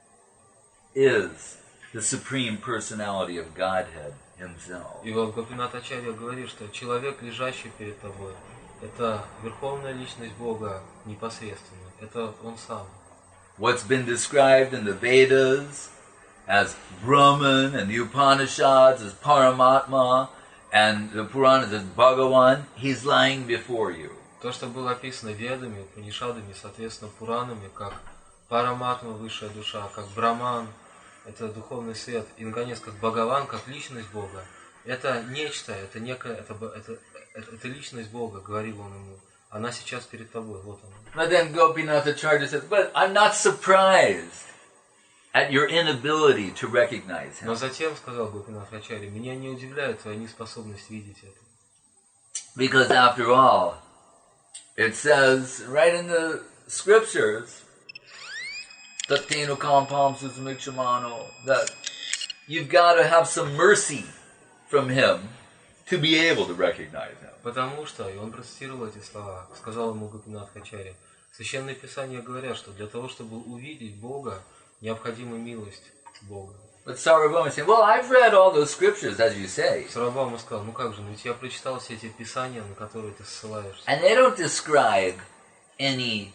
is the Supreme Personality of Godhead Himself. И вот Гопинат Ачарья говорит, что человек, лежащий перед тобой, это Верховная Личность Бога непосредственно. Это Он Сам. What's been described in the Vedas as Brahman and the Upanishads as Paramatma and the Puranas as Bhagavan, He's lying before you. То, что было описано Ведами, Панишадами, соответственно, Пуранами, как Параматма, высшая душа, как Браман, это духовный свет, и, наконец, как Бхагаван, как личность Бога. Это нечто, это некая, это, это, это, это личность Бога, говорил он ему. Она сейчас перед тобой, вот она. But then Gopinath Acharya says, but I'm not surprised at your inability to recognize Но Him. затем, сказал Гопинат Ачарья, меня не удивляет твоя неспособность видеть это. Because after all, it says right in the scriptures, Tatteno Kampam Susamikshamano, that you've got to have some mercy from Him to be able to recognize Him. Потому что, и он процитировал эти слова, сказал ему Гопинат Ачарья, Священные Писания говорят, что для того, чтобы увидеть Бога, необходима милость Бога. But Sarvabhauma saying, well, I've read all those scriptures, as you say. Сарвабхаума сказал, ну как же, ну ведь я прочитал все эти Писания, на которые ты ссылаешься. And they don't describe any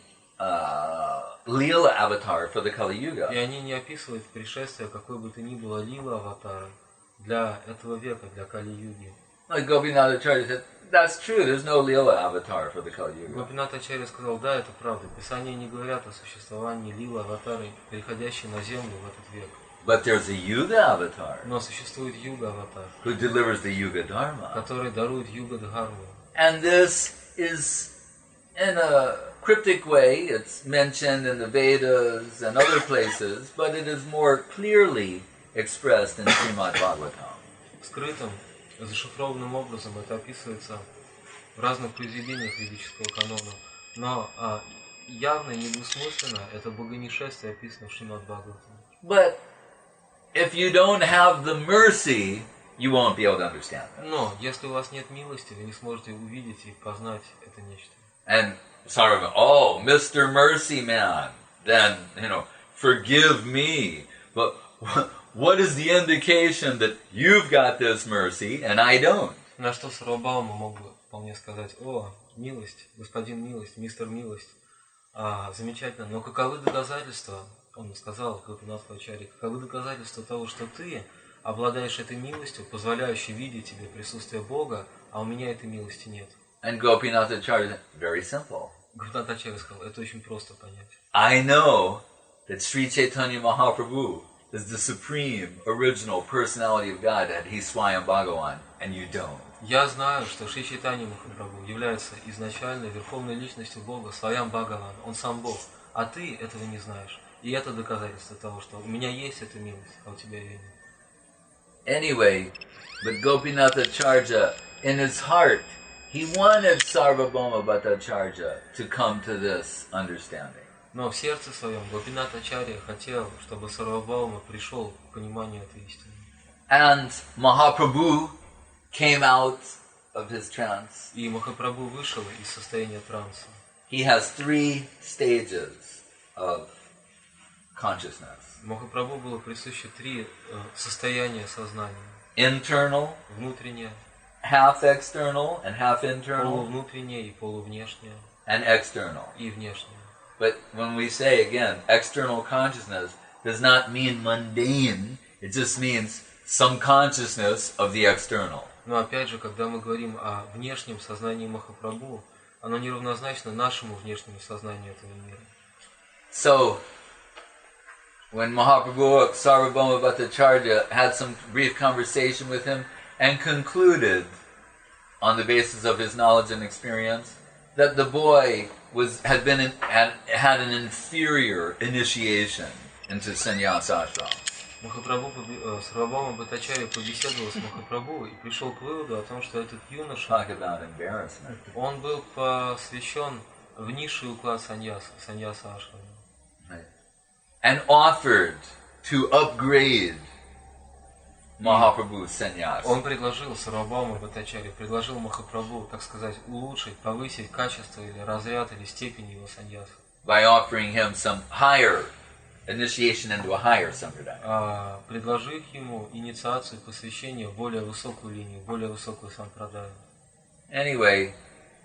uh, Leela avatar for the Kali И Yuga. они не описывают пришествие какой бы то ни было лила аватара для этого века, для Кали-юги. Like Gopinath Acharya said, that's true, there's no Leela avatar for the Kali Yuga. Гопинат Ачарья сказал, да, это правда. Писания не говорят о существовании лила аватары, переходящей на землю в этот век. But there's a Yuga avatar Но существует юга-аватар, who delivers the Yuga Dharma. который дарует юга-дхарму. And this is, in a cryptic way, it's mentioned in the Vedas and other places, but it is more clearly expressed in Srimad Bhagavatam. Скрытым, зашифрованным образом это описывается в разных произведениях ведического канона. Но а, явно и недвусмысленно это богонешествие описано в Шримад Бхагаватам. But if you don't have the mercy, you won't be able to understand that. Но если у вас нет милости, вы не сможете увидеть и познать это нечто. And Sarvabhauma, oh, Mister Mercy Man, then, you know, forgive me. But what is the indication that you've got this mercy and I don't? На что Сарвабхаума мог бы вполне сказать, о, милость, господин милость, мистер милость, а, замечательно, но каковы доказательства, он сказал Гопинатху Ачарье, каковы доказательства того, что ты обладаешь этой милостью, позволяющей видеть тебе присутствие Бога, а у меня этой милости нет. And Gopinath Acharya said, very simple. Гопинат Ачарья сказал, это очень просто понять. I know that Sri Chaitanya Mahaprabhu is the supreme, original personality of God, that He's Swayam Bhagavan, and you don't. Я знаю, что Шри Чайтанья Махапрабху является изначальной верховной личностью Бога, Сваям Бхагаван, Он сам Бог, а ты этого не знаешь. И это доказательство того, что у меня есть эта милость, а у тебя ее нет. Anyway, but Gopinath Acharya, in his heart, he wanted Sarvabhauma Bhattacharya to come to this understanding. Но в сердце своем Гопинат Ачарья хотел, чтобы Сарвабхаума пришел к пониманию этой истины. And Mahaprabhu came out of his trance. И Махапрабху вышел из состояния транса. he has three stages of consciousness. Махапрабху было присуще три э, состояния сознания. Internal, Внутреннее, half external and half internal, полувнутреннее и полувнешнее, and external. и внешнее. But when we say, again, external consciousness does not mean mundane, it just means some consciousness of the external. Но опять же, когда мы говорим о внешнем сознании Махапрабху, оно неравнозначно нашему внешнему сознанию этого мира. So, when Mahaprabhu Sarvabhauma Bhattacharya had some brief conversation with him and concluded, on the basis of his knowledge and experience, that the boy was had been in, had, had an inferior initiation into sannyasa ashram. Махапрабху, Сарвабхаума Бхаттачарья побеседовал с Махапрабху и пришел к выводу о том, что этот юноша, Talk about embarrassment. он был посвящен в низший уклад саньяса, саньяса ашрама. Right. And offered to upgrade Mahaprabhu's sannyas. Он предложил Сарвабхаума Бхаттачарье, предложил Махапрабху, так сказать, улучшить, повысить качество или разряд или степень его саньяса. By offering him some higher initiation into a higher sampradaya. А, предложив ему инициацию, посвящение в более высокую линию, в более высокую сампрадаю. Anyway,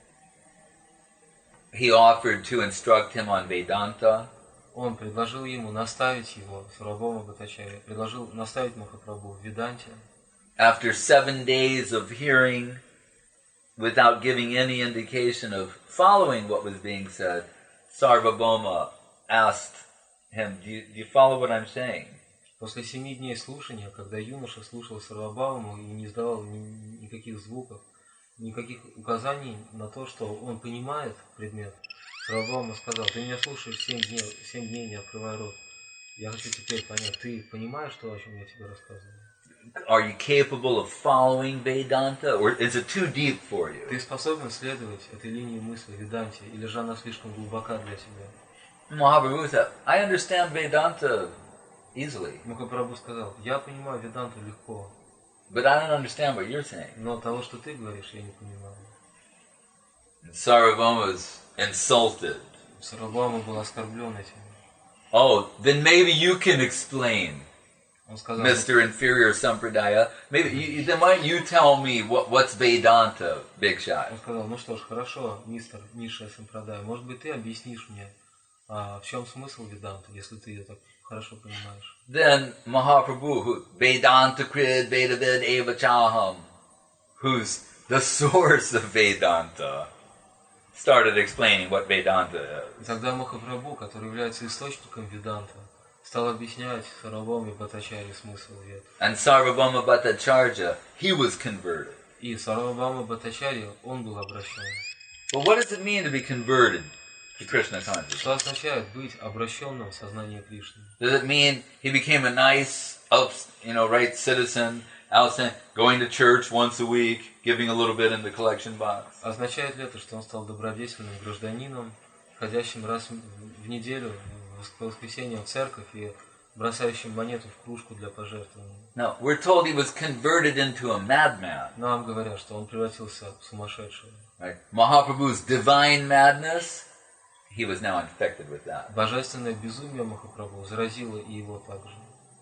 he offered to instruct him on Vedanta. Он предложил ему наставить его, Сарвабхаума Бхаттачарья, предложил наставить Махапрабху в Веданте. After seven days of hearing, without giving any indication of following what was being said, Sarvabhauma asked him, do you, do you follow what I'm saying? После семи дней слушания, когда юноша слушал Сарвабхауму и не издавал ни, никаких звуков, никаких указаний на то, что он понимает предмет, Сарвабхаума сказал: ты меня слушаешь семь дней, семь дней, не открывай рот. Я хочу теперь понять, ты понимаешь то, о чем я тебе рассказываю? Are you capable of following Vedanta, or is it too deep for you? Ты способен следовать этой линии мысли Веданте, или же она слишком глубока для тебя? Mahaprabhu said, I understand Vedanta easily, Махапрабху сказал: я понимаю Веданту легко, but I don't understand what you're saying. но того, что ты говоришь, я не понимаю. And Sarvabhauma was insulted. Сарвабхаума был оскорблен этим. Oh, then maybe you can explain, Он сказал: Mister Inferior Sampradaya. Maybe you, then why don't you tell me what, what's Vedanta, Big Shot? Он сказал: ну что ж, хорошо, мистер низшая сампрадая, может быть, ты объяснишь мне, а в чем смысл Веданты, если ты ее так хорошо понимаешь. Then Mahaprabhu, who Vedanta Krid Vedavid Eva Chaham, who's the source of Vedanta, started explaining what Vedanta И is. тогда Махапрабху, который является источником Веданта, стал объяснять Сарвабхауме Бхаттачарье смысл вед. And Sarvabhauma Bhattacharya, he was converted. И Сарвабхаума Бхаттачарье, он был обращен. But what does it mean to be converted to Krishna consciousness? Что означает быть обращенным в сознание Кришны? Does it mean he became a nice, up, you know, right citizen, out going to church once a week, giving a little bit in the collection box? Означает ли это, что он стал добродетельным гражданином, ходящим раз в неделю, в воскресенье в церковь и бросающим монету в кружку для пожертвований? No, we're told he was converted into a madman. Нам говорят, что он превратился в сумасшедшего. Right? Mahaprabhu's divine madness, he was now infected with that. Божественное безумие Махапрабху заразило и его также.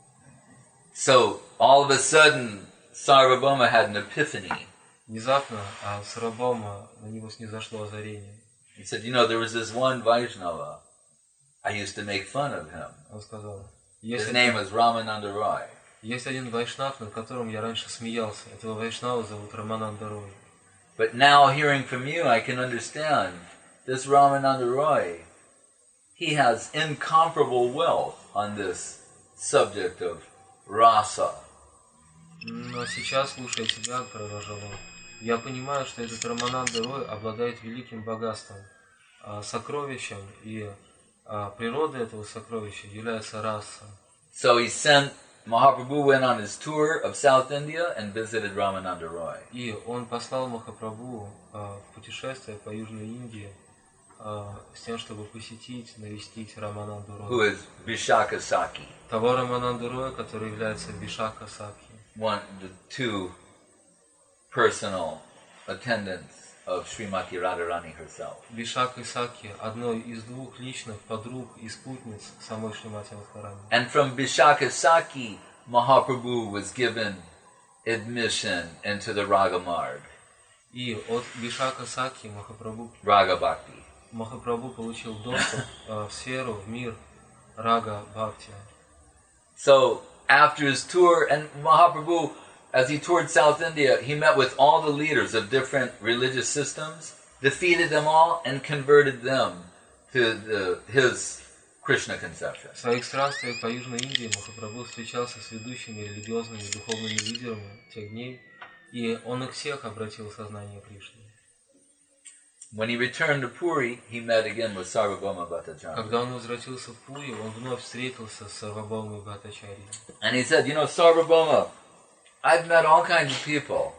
So, all of a sudden, Sarvabhauma had an epiphany. Внезапно а Сарвабхаума на него снизошло озарение. He said, you know, there was this one Vaishnava, I used to make fun of him. Он сказал: His есть, name was Ramananda Roy. есть один вайшнав, над которым я раньше смеялся. Этого вайшнава зовут Рамананда Рой. But now, hearing from you, I can understand this Ramananda Roy, he has incomparable wealth on this subject of rasa. Но сейчас, слушая тебя, продолжал он, я понимаю, что этот Рамананда Рой обладает великим богатством, а, сокровищем, и а, природой этого сокровища является раса. So he sent, Mahaprabhu went on his tour of South India and visited Ramananda Roy. И он послал Махапрабху а, в путешествие по Южной Индии а, с тем, чтобы посетить, навестить Рамананду Who Роя. is Vishaka Saki, Того Рамананду Роя, который является Вишака Сакхи. one of the two personal attendants of Srimati Radharani herself. Вишака Саки одной из двух личных подруг и спутниц самой Шримати Радхарани. And from Vishaka Saki, Mahaprabhu was given admission into the Raga Marg, И от Вишака Саки Махапрабху, Raga Bhakti. Махапрабху получил доступ э, в сферу, в мир Рага Бхакти. So after his tour, and Mahaprabhu, as he toured South India, he met with all the leaders of different religious systems, defeated them all, and converted them to the, his Krishna conception. В своих странствиях по Южной Индии Махапрабху встречался с ведущими религиозными и духовными лидерами тех дней, и он их всех обратил в сознание Кришны. When he returned to Puri, he met again with Sarvabhauma Bhattacharya. Когда он возвратился в Пури, он вновь встретился с Сарвабхаумой Бхаттачарьей. And he said, you know, Sarvabhauma, I've met all kinds of people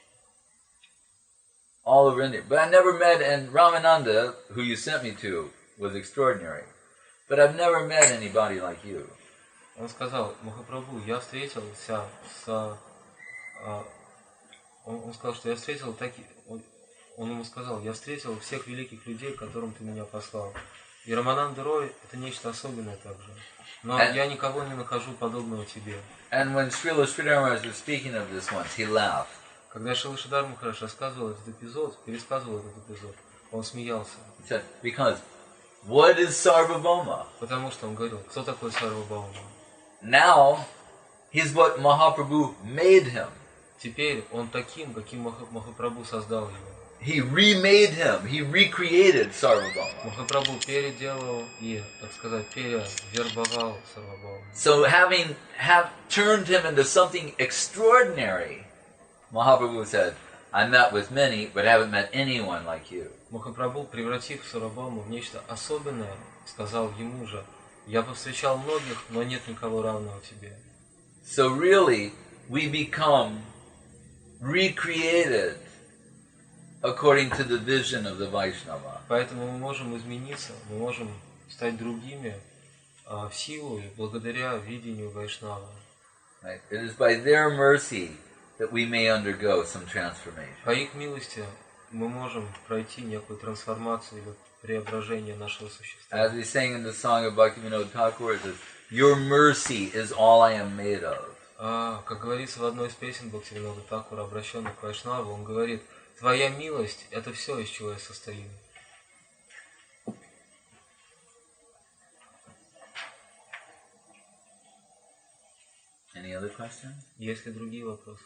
all over India, but I never met, and Ramananda, who you sent me to, was extraordinary, but I've never met anybody like you. Он сказал: Махапрабху, я встретился с... А, он, он сказал, что я встретил такие... Он, он ему сказал, я встретил всех великих людей, к которым ты меня послал. И Рамананда Рой — это нечто особенное также. Но and, я никого не нахожу подобного тебе. And when Srila Sridhar Maharaj was speaking of this once, he laughed. Когда Шрила Шридар Махарадж рассказывал этот эпизод, пересказывал этот эпизод, он смеялся. He said, because what is Sarvabhauma? Потому что он говорил, кто такой Сарвабхаума? Now, he's what Mahaprabhu made him. Теперь он таким, каким Махапрабху создал его. He remade him. He recreated Sarvabhauma. Махапрабху переделал и, так сказать, перевербовал Сарвабхауму. So having have turned him into something extraordinary, Mahaprabhu said, I met with many, but haven't met anyone like you. Махапрабху, превратив Сарвабхауму в нечто особенное, сказал ему же, я повстречал многих, но нет никого равного тебе. So really, we become recreated according to the vision of the Vaishnava. Поэтому мы можем измениться, мы можем стать другими а, в силу и благодаря видению Вайшнава. Right? It is by their mercy that we may undergo some transformation. По их милости мы можем пройти некую трансформацию или преображение нашего существа. As we sang in the song of Bhaktivinoda Thakur, it says, your mercy is all I am made of. А, как говорится в одной из песен Бхактивинода Thakura, обращенных к Вайшнаву, он говорит, твоя милость — это все, из чего я состою. Any other questions? Есть ли другие вопросы?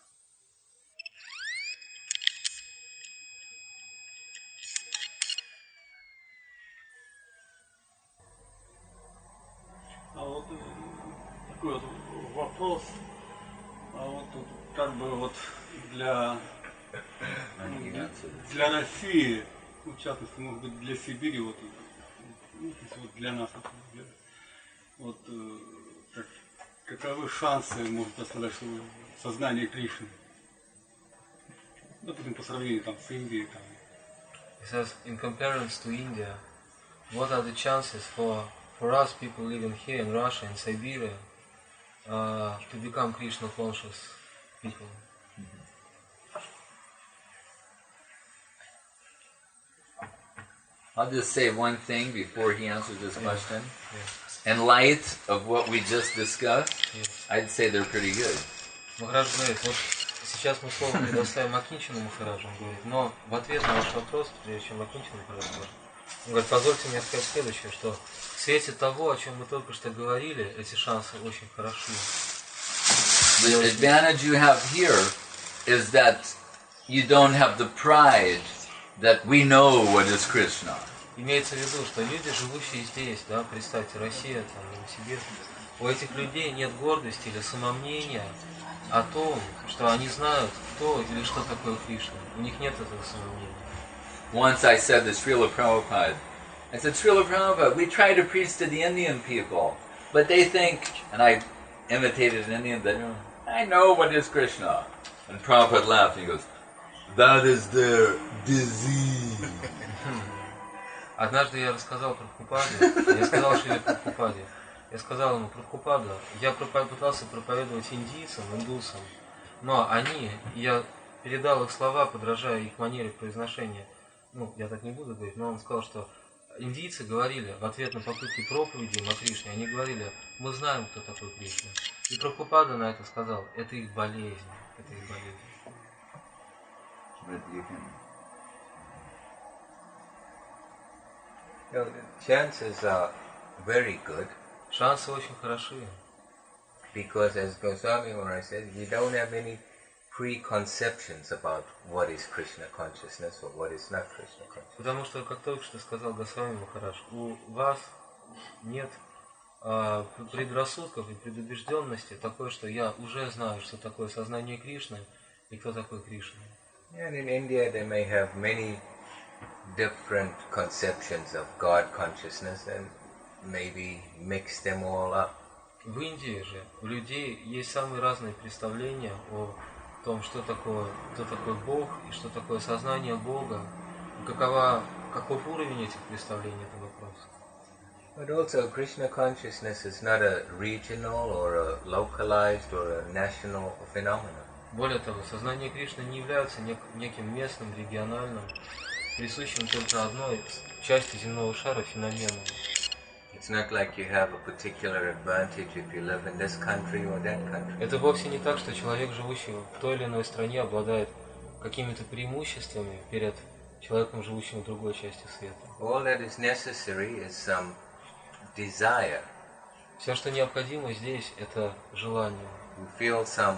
А вот такой вот вопрос, а вот тут как бы вот для для России, в частности, может быть, для Сибири, вот, ну, вот для нас, для, вот как, каковы шансы, можно так сказать, что сознание Кришны, допустим, по сравнению там с Индией, там. He says, in comparison to India, what are the chances for for us people living here in Russia and Siberia uh, to become Krishna conscious people? I'll just say one thing before he answers this question. Yes. In light of what we just discussed, Yes. I'd say they're pretty good. Махарадж говорит, вот сейчас мы слово предоставим Акинчину Махараджу, он говорит, но в ответ на ваш вопрос, прежде чем Акинчин Махарадж говорит, он говорит, позвольте мне сказать следующее, что в свете того, о чем мы только что говорили, эти шансы очень хороши. The advantage you have here is that you don't have the pride that we know what is Krishna. Имеется в виду, что люди, живущие здесь, да, представьте, Россия, там, Новосибирск, у этих людей нет гордости или самомнения о том, что они знают, кто или что такое Кришна. У них нет этого самомнения. Once I said to Srila Prabhupada, I said, Srila Prabhupada, we try to preach to the Indian people, but they think, and I imitated an Indian, that I know what is Krishna. And Prabhupada laughed and he goes, that is their disease. Однажды я рассказал Прабхупаде, я сказал Шриле Прабхупаде, я сказал ему, Прабхупада, я пытался проповедовать индийцам, индусам, но они, я передал их слова, подражая их манере произношения. Ну, я так не буду говорить, но он сказал, что индийцы говорили в ответ на попытки проповеди о Кришне, они говорили, мы знаем, кто такой Кришна. И Прабхупада на это сказал, это их болезнь, это их болезнь. But you can... You know, the chances are very good Шансы очень хороши, because, as Goswami Maharaj said, you don't have any preconceptions about what is Krishna consciousness or what is not Krishna consciousness. потому что, как только что сказал Госвами Махарадж, у вас нет а, предрассудков и предубежденности такой, что я уже знаю, что такое сознание Кришны и кто такой Кришна. And in India, they may have many different conceptions of God consciousness and maybe mix them all up. В Индии же у людей есть самые разные представления о том, что такое, кто такой Бог и что такое сознание Бога, и какова, каков уровень этих представлений, это вопрос. But also, Krishna consciousness is not a regional or a localized or a national phenomenon. Более того, сознание Кришны не является нек- неким местным, региональным, присущим только одной части земного шара феноменом. It's not like you have a particular advantage if you live in this country or that country. Это вовсе не так, что человек, живущий в той или иной стране, обладает какими-то преимуществами перед человеком, живущим в другой части света. All that is necessary is some desire. Все, что необходимо здесь, это желание. You feel some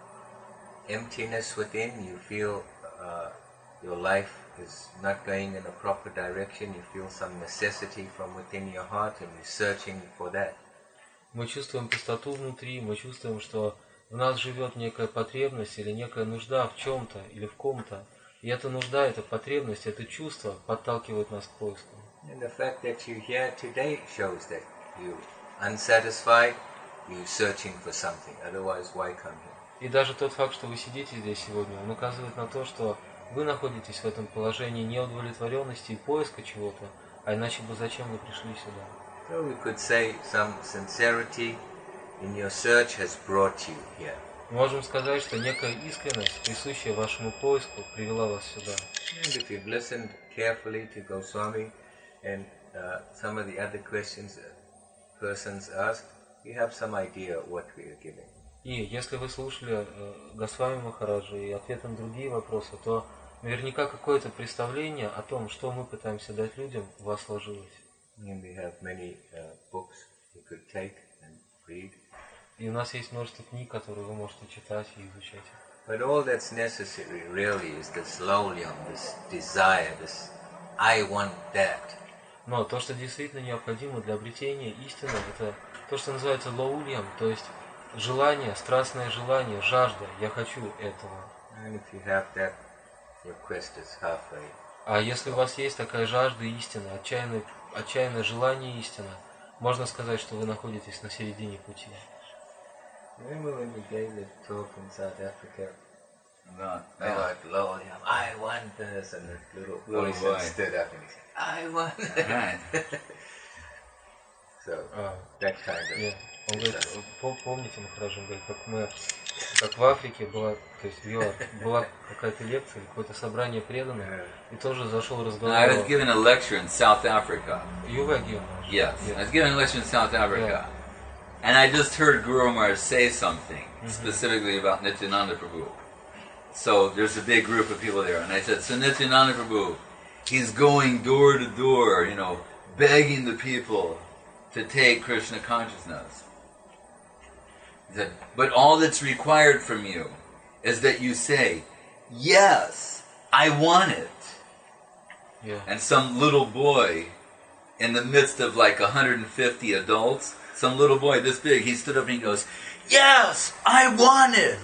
emptiness within, you feel uh, your life is not going in a proper direction, you feel some necessity from within your heart and you're searching for that. Мы чувствуем пустоту внутри, мы чувствуем, что в нас живет некая потребность или некая нужда в чем-то или в ком-то. И эта нужда, эта потребность, это чувство подталкивает нас к поиску. And the fact that you're here today shows that you're unsatisfied, you're searching for something, otherwise why come here? И даже тот факт, что вы сидите здесь сегодня, он указывает на то, что вы находитесь в этом положении неудовлетворенности и поиска чего-то, а иначе бы зачем вы пришли сюда? So we could say some sincerity in your search has brought you here. Мы можем сказать, что некая искренность, присущая вашему поиску, привела вас сюда. And if you've listened carefully to Goswami and uh, some of the other questions that persons asked, you have some idea what we are giving. И если вы слушали э, Госвами Махараджа и ответы на другие вопросы, то наверняка какое-то представление о том, что мы пытаемся дать людям, у вас сложилось. And we have many uh, books you could take and read. И у нас есть множество книг, которые вы можете читать и изучать. But all that's necessary really is this lowlyam, this desire, this I want that. Но то, что действительно необходимо для обретения истины, это то, что называется лаульям, то есть желание, страстное желание, жажда. Я хочу этого. And if you have that, your quest is halfway. А если у вас есть такая жажда истины, отчаянное, отчаянное желание истины, можно сказать, что вы находитесь на середине пути. Remember when we gave the talk in South Africa No, about lowlyam, I want this, and the little Little voice boy. stood up and he said, I want that. Right. So А, that kind of нет. Он говорит, пом- помните, Махарадж, он говорит, как мы, как в Африке была, то есть в ЮАР, была какая-то лекция, или какое-то собрание преданных, и тоже зашел разговор. I was giving a lecture in South Africa. You were given. Yes, I was giving a lecture in South Africa. Yeah. And I just heard Guru Maharaj say something specifically about Nityananda Prabhu. So there's a big group of people there, and I said, so Nityananda Prabhu, he's going door to door, you know, begging the people to take Krishna consciousness. He said, but all that's required from you is that you say, yes, I want it. Yeah. And some little boy, in the midst of like one hundred fifty adults, some little boy this big, he stood up and he goes, yes, I want it.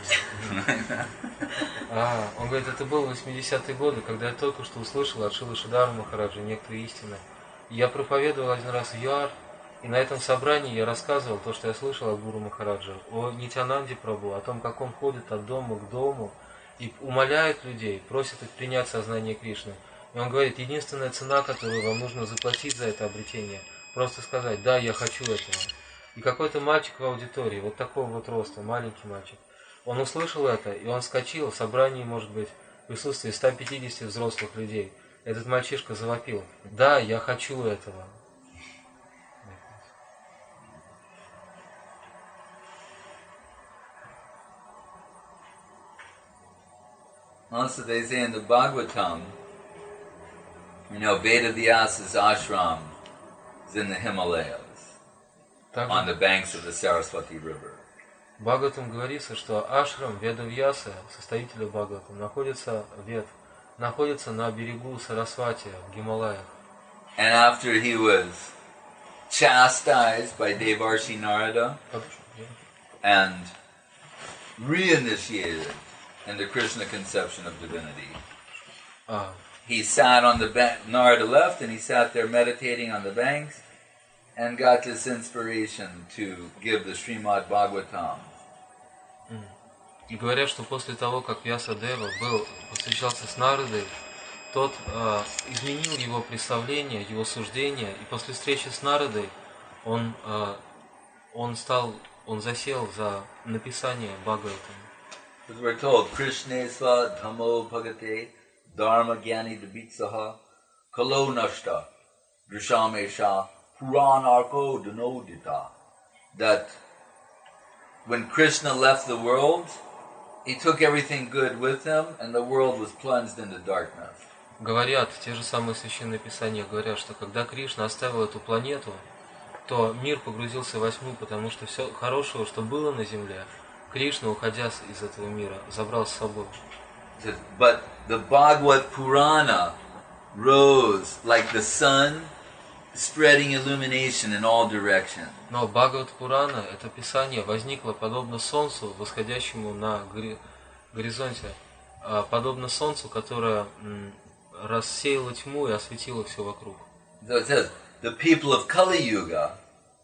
А, он говорит, это было в восьмидесятые годы, когда я только что услышал от Шилы Шидара Махараджа некоторые истины. И я проповедовал один раз в ЮАР, и на этом собрании я рассказывал то, что я слышал от Гуру Махараджа, о Нитянанде Прабху, о том, как он ходит от дома к дому и умоляет людей, просит их принять сознание Кришны. И он говорит, единственная цена, которую вам нужно заплатить за это обретение, просто сказать, да, я хочу этого. И какой-то мальчик в аудитории, вот такого вот роста, маленький мальчик, Он услышал это, и он вскочил, в собрании, может быть, в присутствии ста пятидесяти взрослых людей. Этот мальчишка завопил: «Да, я хочу этого». Also, they say in the Bhagavatam, you know, Vedavyas's ashram is in the Himalayas, on the banks of the Saraswati River. В Бхагаватам говорится, что ашрам Ведавьясы, составителя Бхагаватам, находится, вед, находится на берегу Сарасвати в Гималаях. And after he was chastised by Devarshi Narada and reinitiated in the Krishna conception of divinity, А, he sat on the bank, Narada left, and he sat there meditating on the banks and got this inspiration to give the Srimad Bhagavatam. и говорят, что после того, как Вьясадева был, встречался с Нарадой, тот э, изменил его представление, его суждение, и после встречи с Нарадой он, э, он стал, он засел за написание Бхагаватам. As we're told, Krishnesva Dhammo Bhagate Dharma Gyani Dabitsaha Kalo Nashta Drishamesha Puranarko Danodita. That when Krishna left the world, he took everything good with him, and the world was plunged into darkness. Говорят, те же самые священные писания говорят, что когда Кришна оставил эту планету, то мир погрузился во тьму, потому что все хорошего, что было на земле, Кришна, уходя из этого мира, забрал с собой. But the Bhagavad Purana rose like the sun, spreading illumination in all directions. Но Бхагават Пурана, это писание, возникло подобно солнцу, восходящему на гори- горизонте, подобно солнцу, которое м, рассеяло тьму и осветило все вокруг. So it says, the people of Kali Yuga,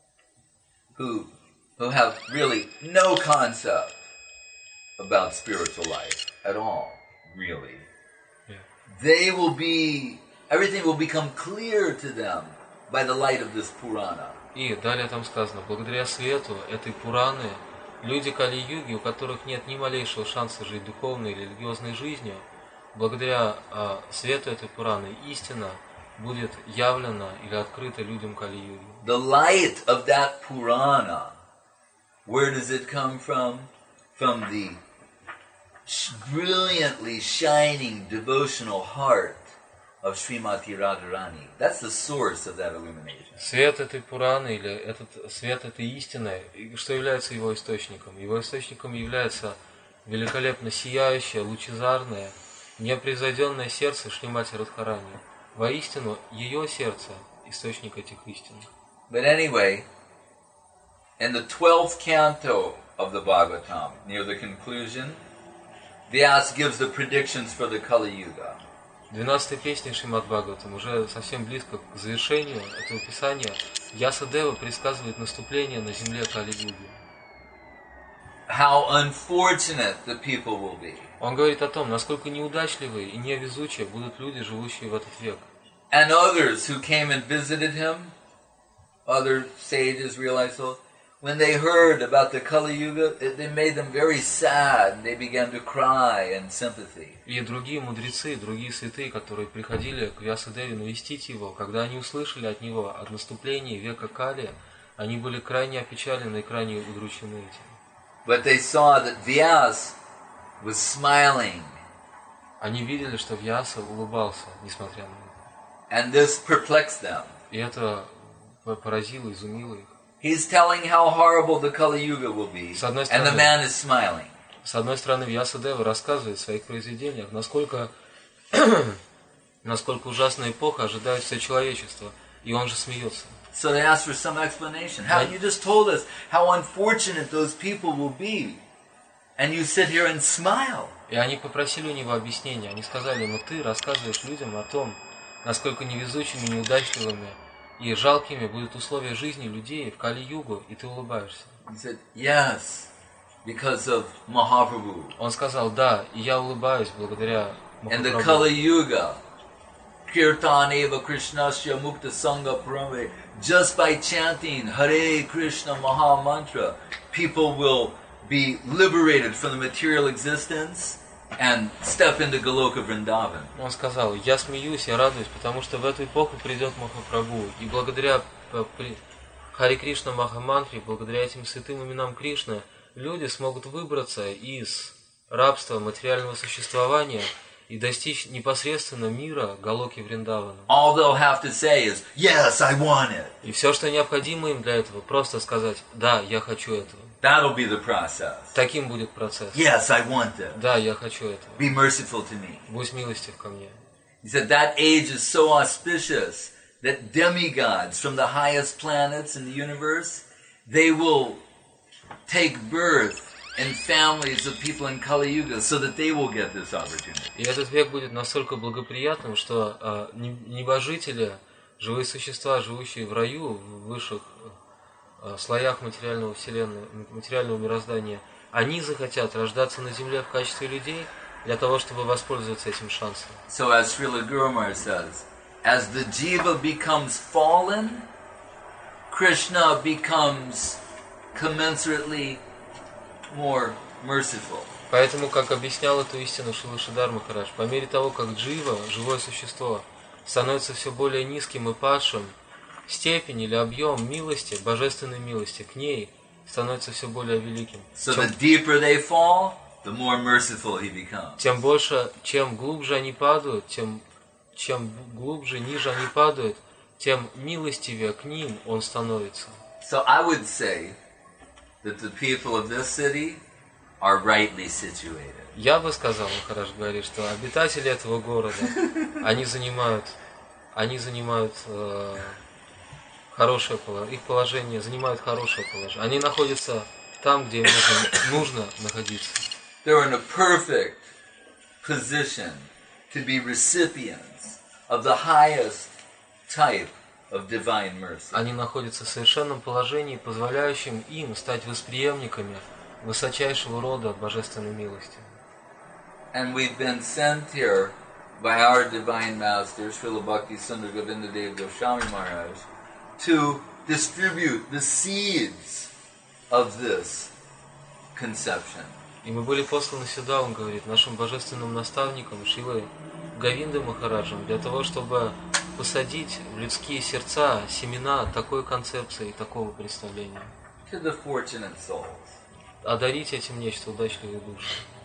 who, who have really no concept about spiritual life at all, really, Yeah. they will be, everything will become clear to them by the light of this Purana. И далее там сказано, благодаря свету этой Пураны, люди Кали-юги, у которых нет ни малейшего шанса жить духовной или религиозной жизнью, благодаря а, свету этой Пураны истина будет явлена или открыта людям Кали-юги. The light of that Purana, where does it come from? From the sh- brilliantly shining devotional heart of Srimati Radharani. That's the source of that illumination. Свет этой Пураны, или этот свет этой истины, и что является его источником? Его источником является великолепно сияющее, лучезарное, непревзойденное сердце Шримати Радхарани. Воистину, ее сердце – источник этих истин. But anyway, in the twelfth canto of the Bhagavatam, near the conclusion, Vyasa gives the predictions for the Kali Yuga. Двенадцатой песни Шримад Бхагаватам, уже совсем близко к завершению этого писания, Вьясадева предсказывает наступление на земле Кали-юги. How unfortunate the people will be. Он говорит о том, насколько неудачливые и невезучие будут люди, живущие в этот век. And others who came and visited him, other sages, realized so, when they heard about the Kali Yuga, it, they made them very sad, and they began to cry in sympathy. И другие мудрецы, другие святые, которые приходили к Вьясадеве навестить его, когда они услышали от него о наступлении века Кали, они были крайне опечалены и крайне удручены этим. But they saw that Vyasa was smiling, Они видели, что Вьяса улыбался, несмотря на это. and this perplexed them. И это поразило, изумило их. He's telling how horrible the Kali Yuga will be, С одной and the стороны, man is smiling. С одной стороны, Вьясадева рассказывает в своих произведениях, насколько, насколько ужасная эпоха ожидает все человечество, и он же смеется. So they asked for some explanation. How you just told us how unfortunate those people will be, and you sit here and smile. И они попросили у него объяснения. Они сказали ему: ты рассказываешь людям о том, насколько невезучими, неудачливыми и жалкими будут условия жизни людей в Кали-югу, и ты улыбаешься. He said, yes, because of Mahaprabhu. Он сказал: да, и я улыбаюсь благодаря And the Махапрабху. Kali Yuga, Kirtan Eva Krishnasya Mukta Sangha Parame, just by chanting Hare Krishna Maha Mantra, people will be liberated from the material existence and step into Goloka Vrindavan. Он сказал: я смеюсь, я радуюсь, потому что в эту эпоху придет Махапрабху, и благодаря Хари Кришна Махамантре, благодаря этим святым именам Кришны, люди смогут выбраться из рабства материального существования и достичь непосредственно мира Галоки Вриндавана. All they'll have to say is, yes, I want it. И все, что необходимо им для этого, просто сказать: да, я хочу этого. That'll be the process. Таким будет процесс. Yes, I want it. Да, я хочу этого. Be merciful to me. Будь милостив ко мне. He said that age is so auspicious that demigods from the highest planets in the universe, they will take birth in families of people in Kali Yuga so that they will get this opportunity. И этот век будет настолько благоприятным, что а, небожители, живые существа, живущие в раю, в высших а, слоях материального вселенной, материального мироздания, они захотят рождаться на земле в качестве людей для того, чтобы воспользоваться этим шансом. So as Srila Guru Maharaj says, as the jiva becomes fallen, Krishna becomes commensurately more merciful. Поэтому, как объяснял эту истину Шрила Шридар Махарадж, по мере того, как джива, живое существо, становится все более низким и падшим, степень или объем милости, божественной милости к ней становится все более великим. So Чем, the deeper they fall, the more merciful he becomes. тем больше, чем глубже они падают, тем, чем глубже, ниже они падают, тем милостивее к ним он становится. So I would say that the people of this city are rightly situated. Я бы сказал, Махарадж говорит, что обитатели этого города, они занимают, они занимают э, хорошее положение, их положение занимают хорошее положение. Они находятся там, где им нужно, нужно находиться. They're in a perfect position to be recipients of the highest type of divine mercy. Они находятся в совершенном положении, позволяющем им стать восприемниками высочайшего рода божественной милости. And we've been sent here by our divine master, Srila Bhakti Sundar Govinda Dev Goswami Maharaj, to distribute the seeds of this conception. И мы были посланы сюда, он говорит, нашим божественным наставником Шрилой Говиндой Махараджем, для того, чтобы посадить в людские сердца семена такой концепции и такого представления. To the fortunate souls. Одарить этим нечто удачливые души.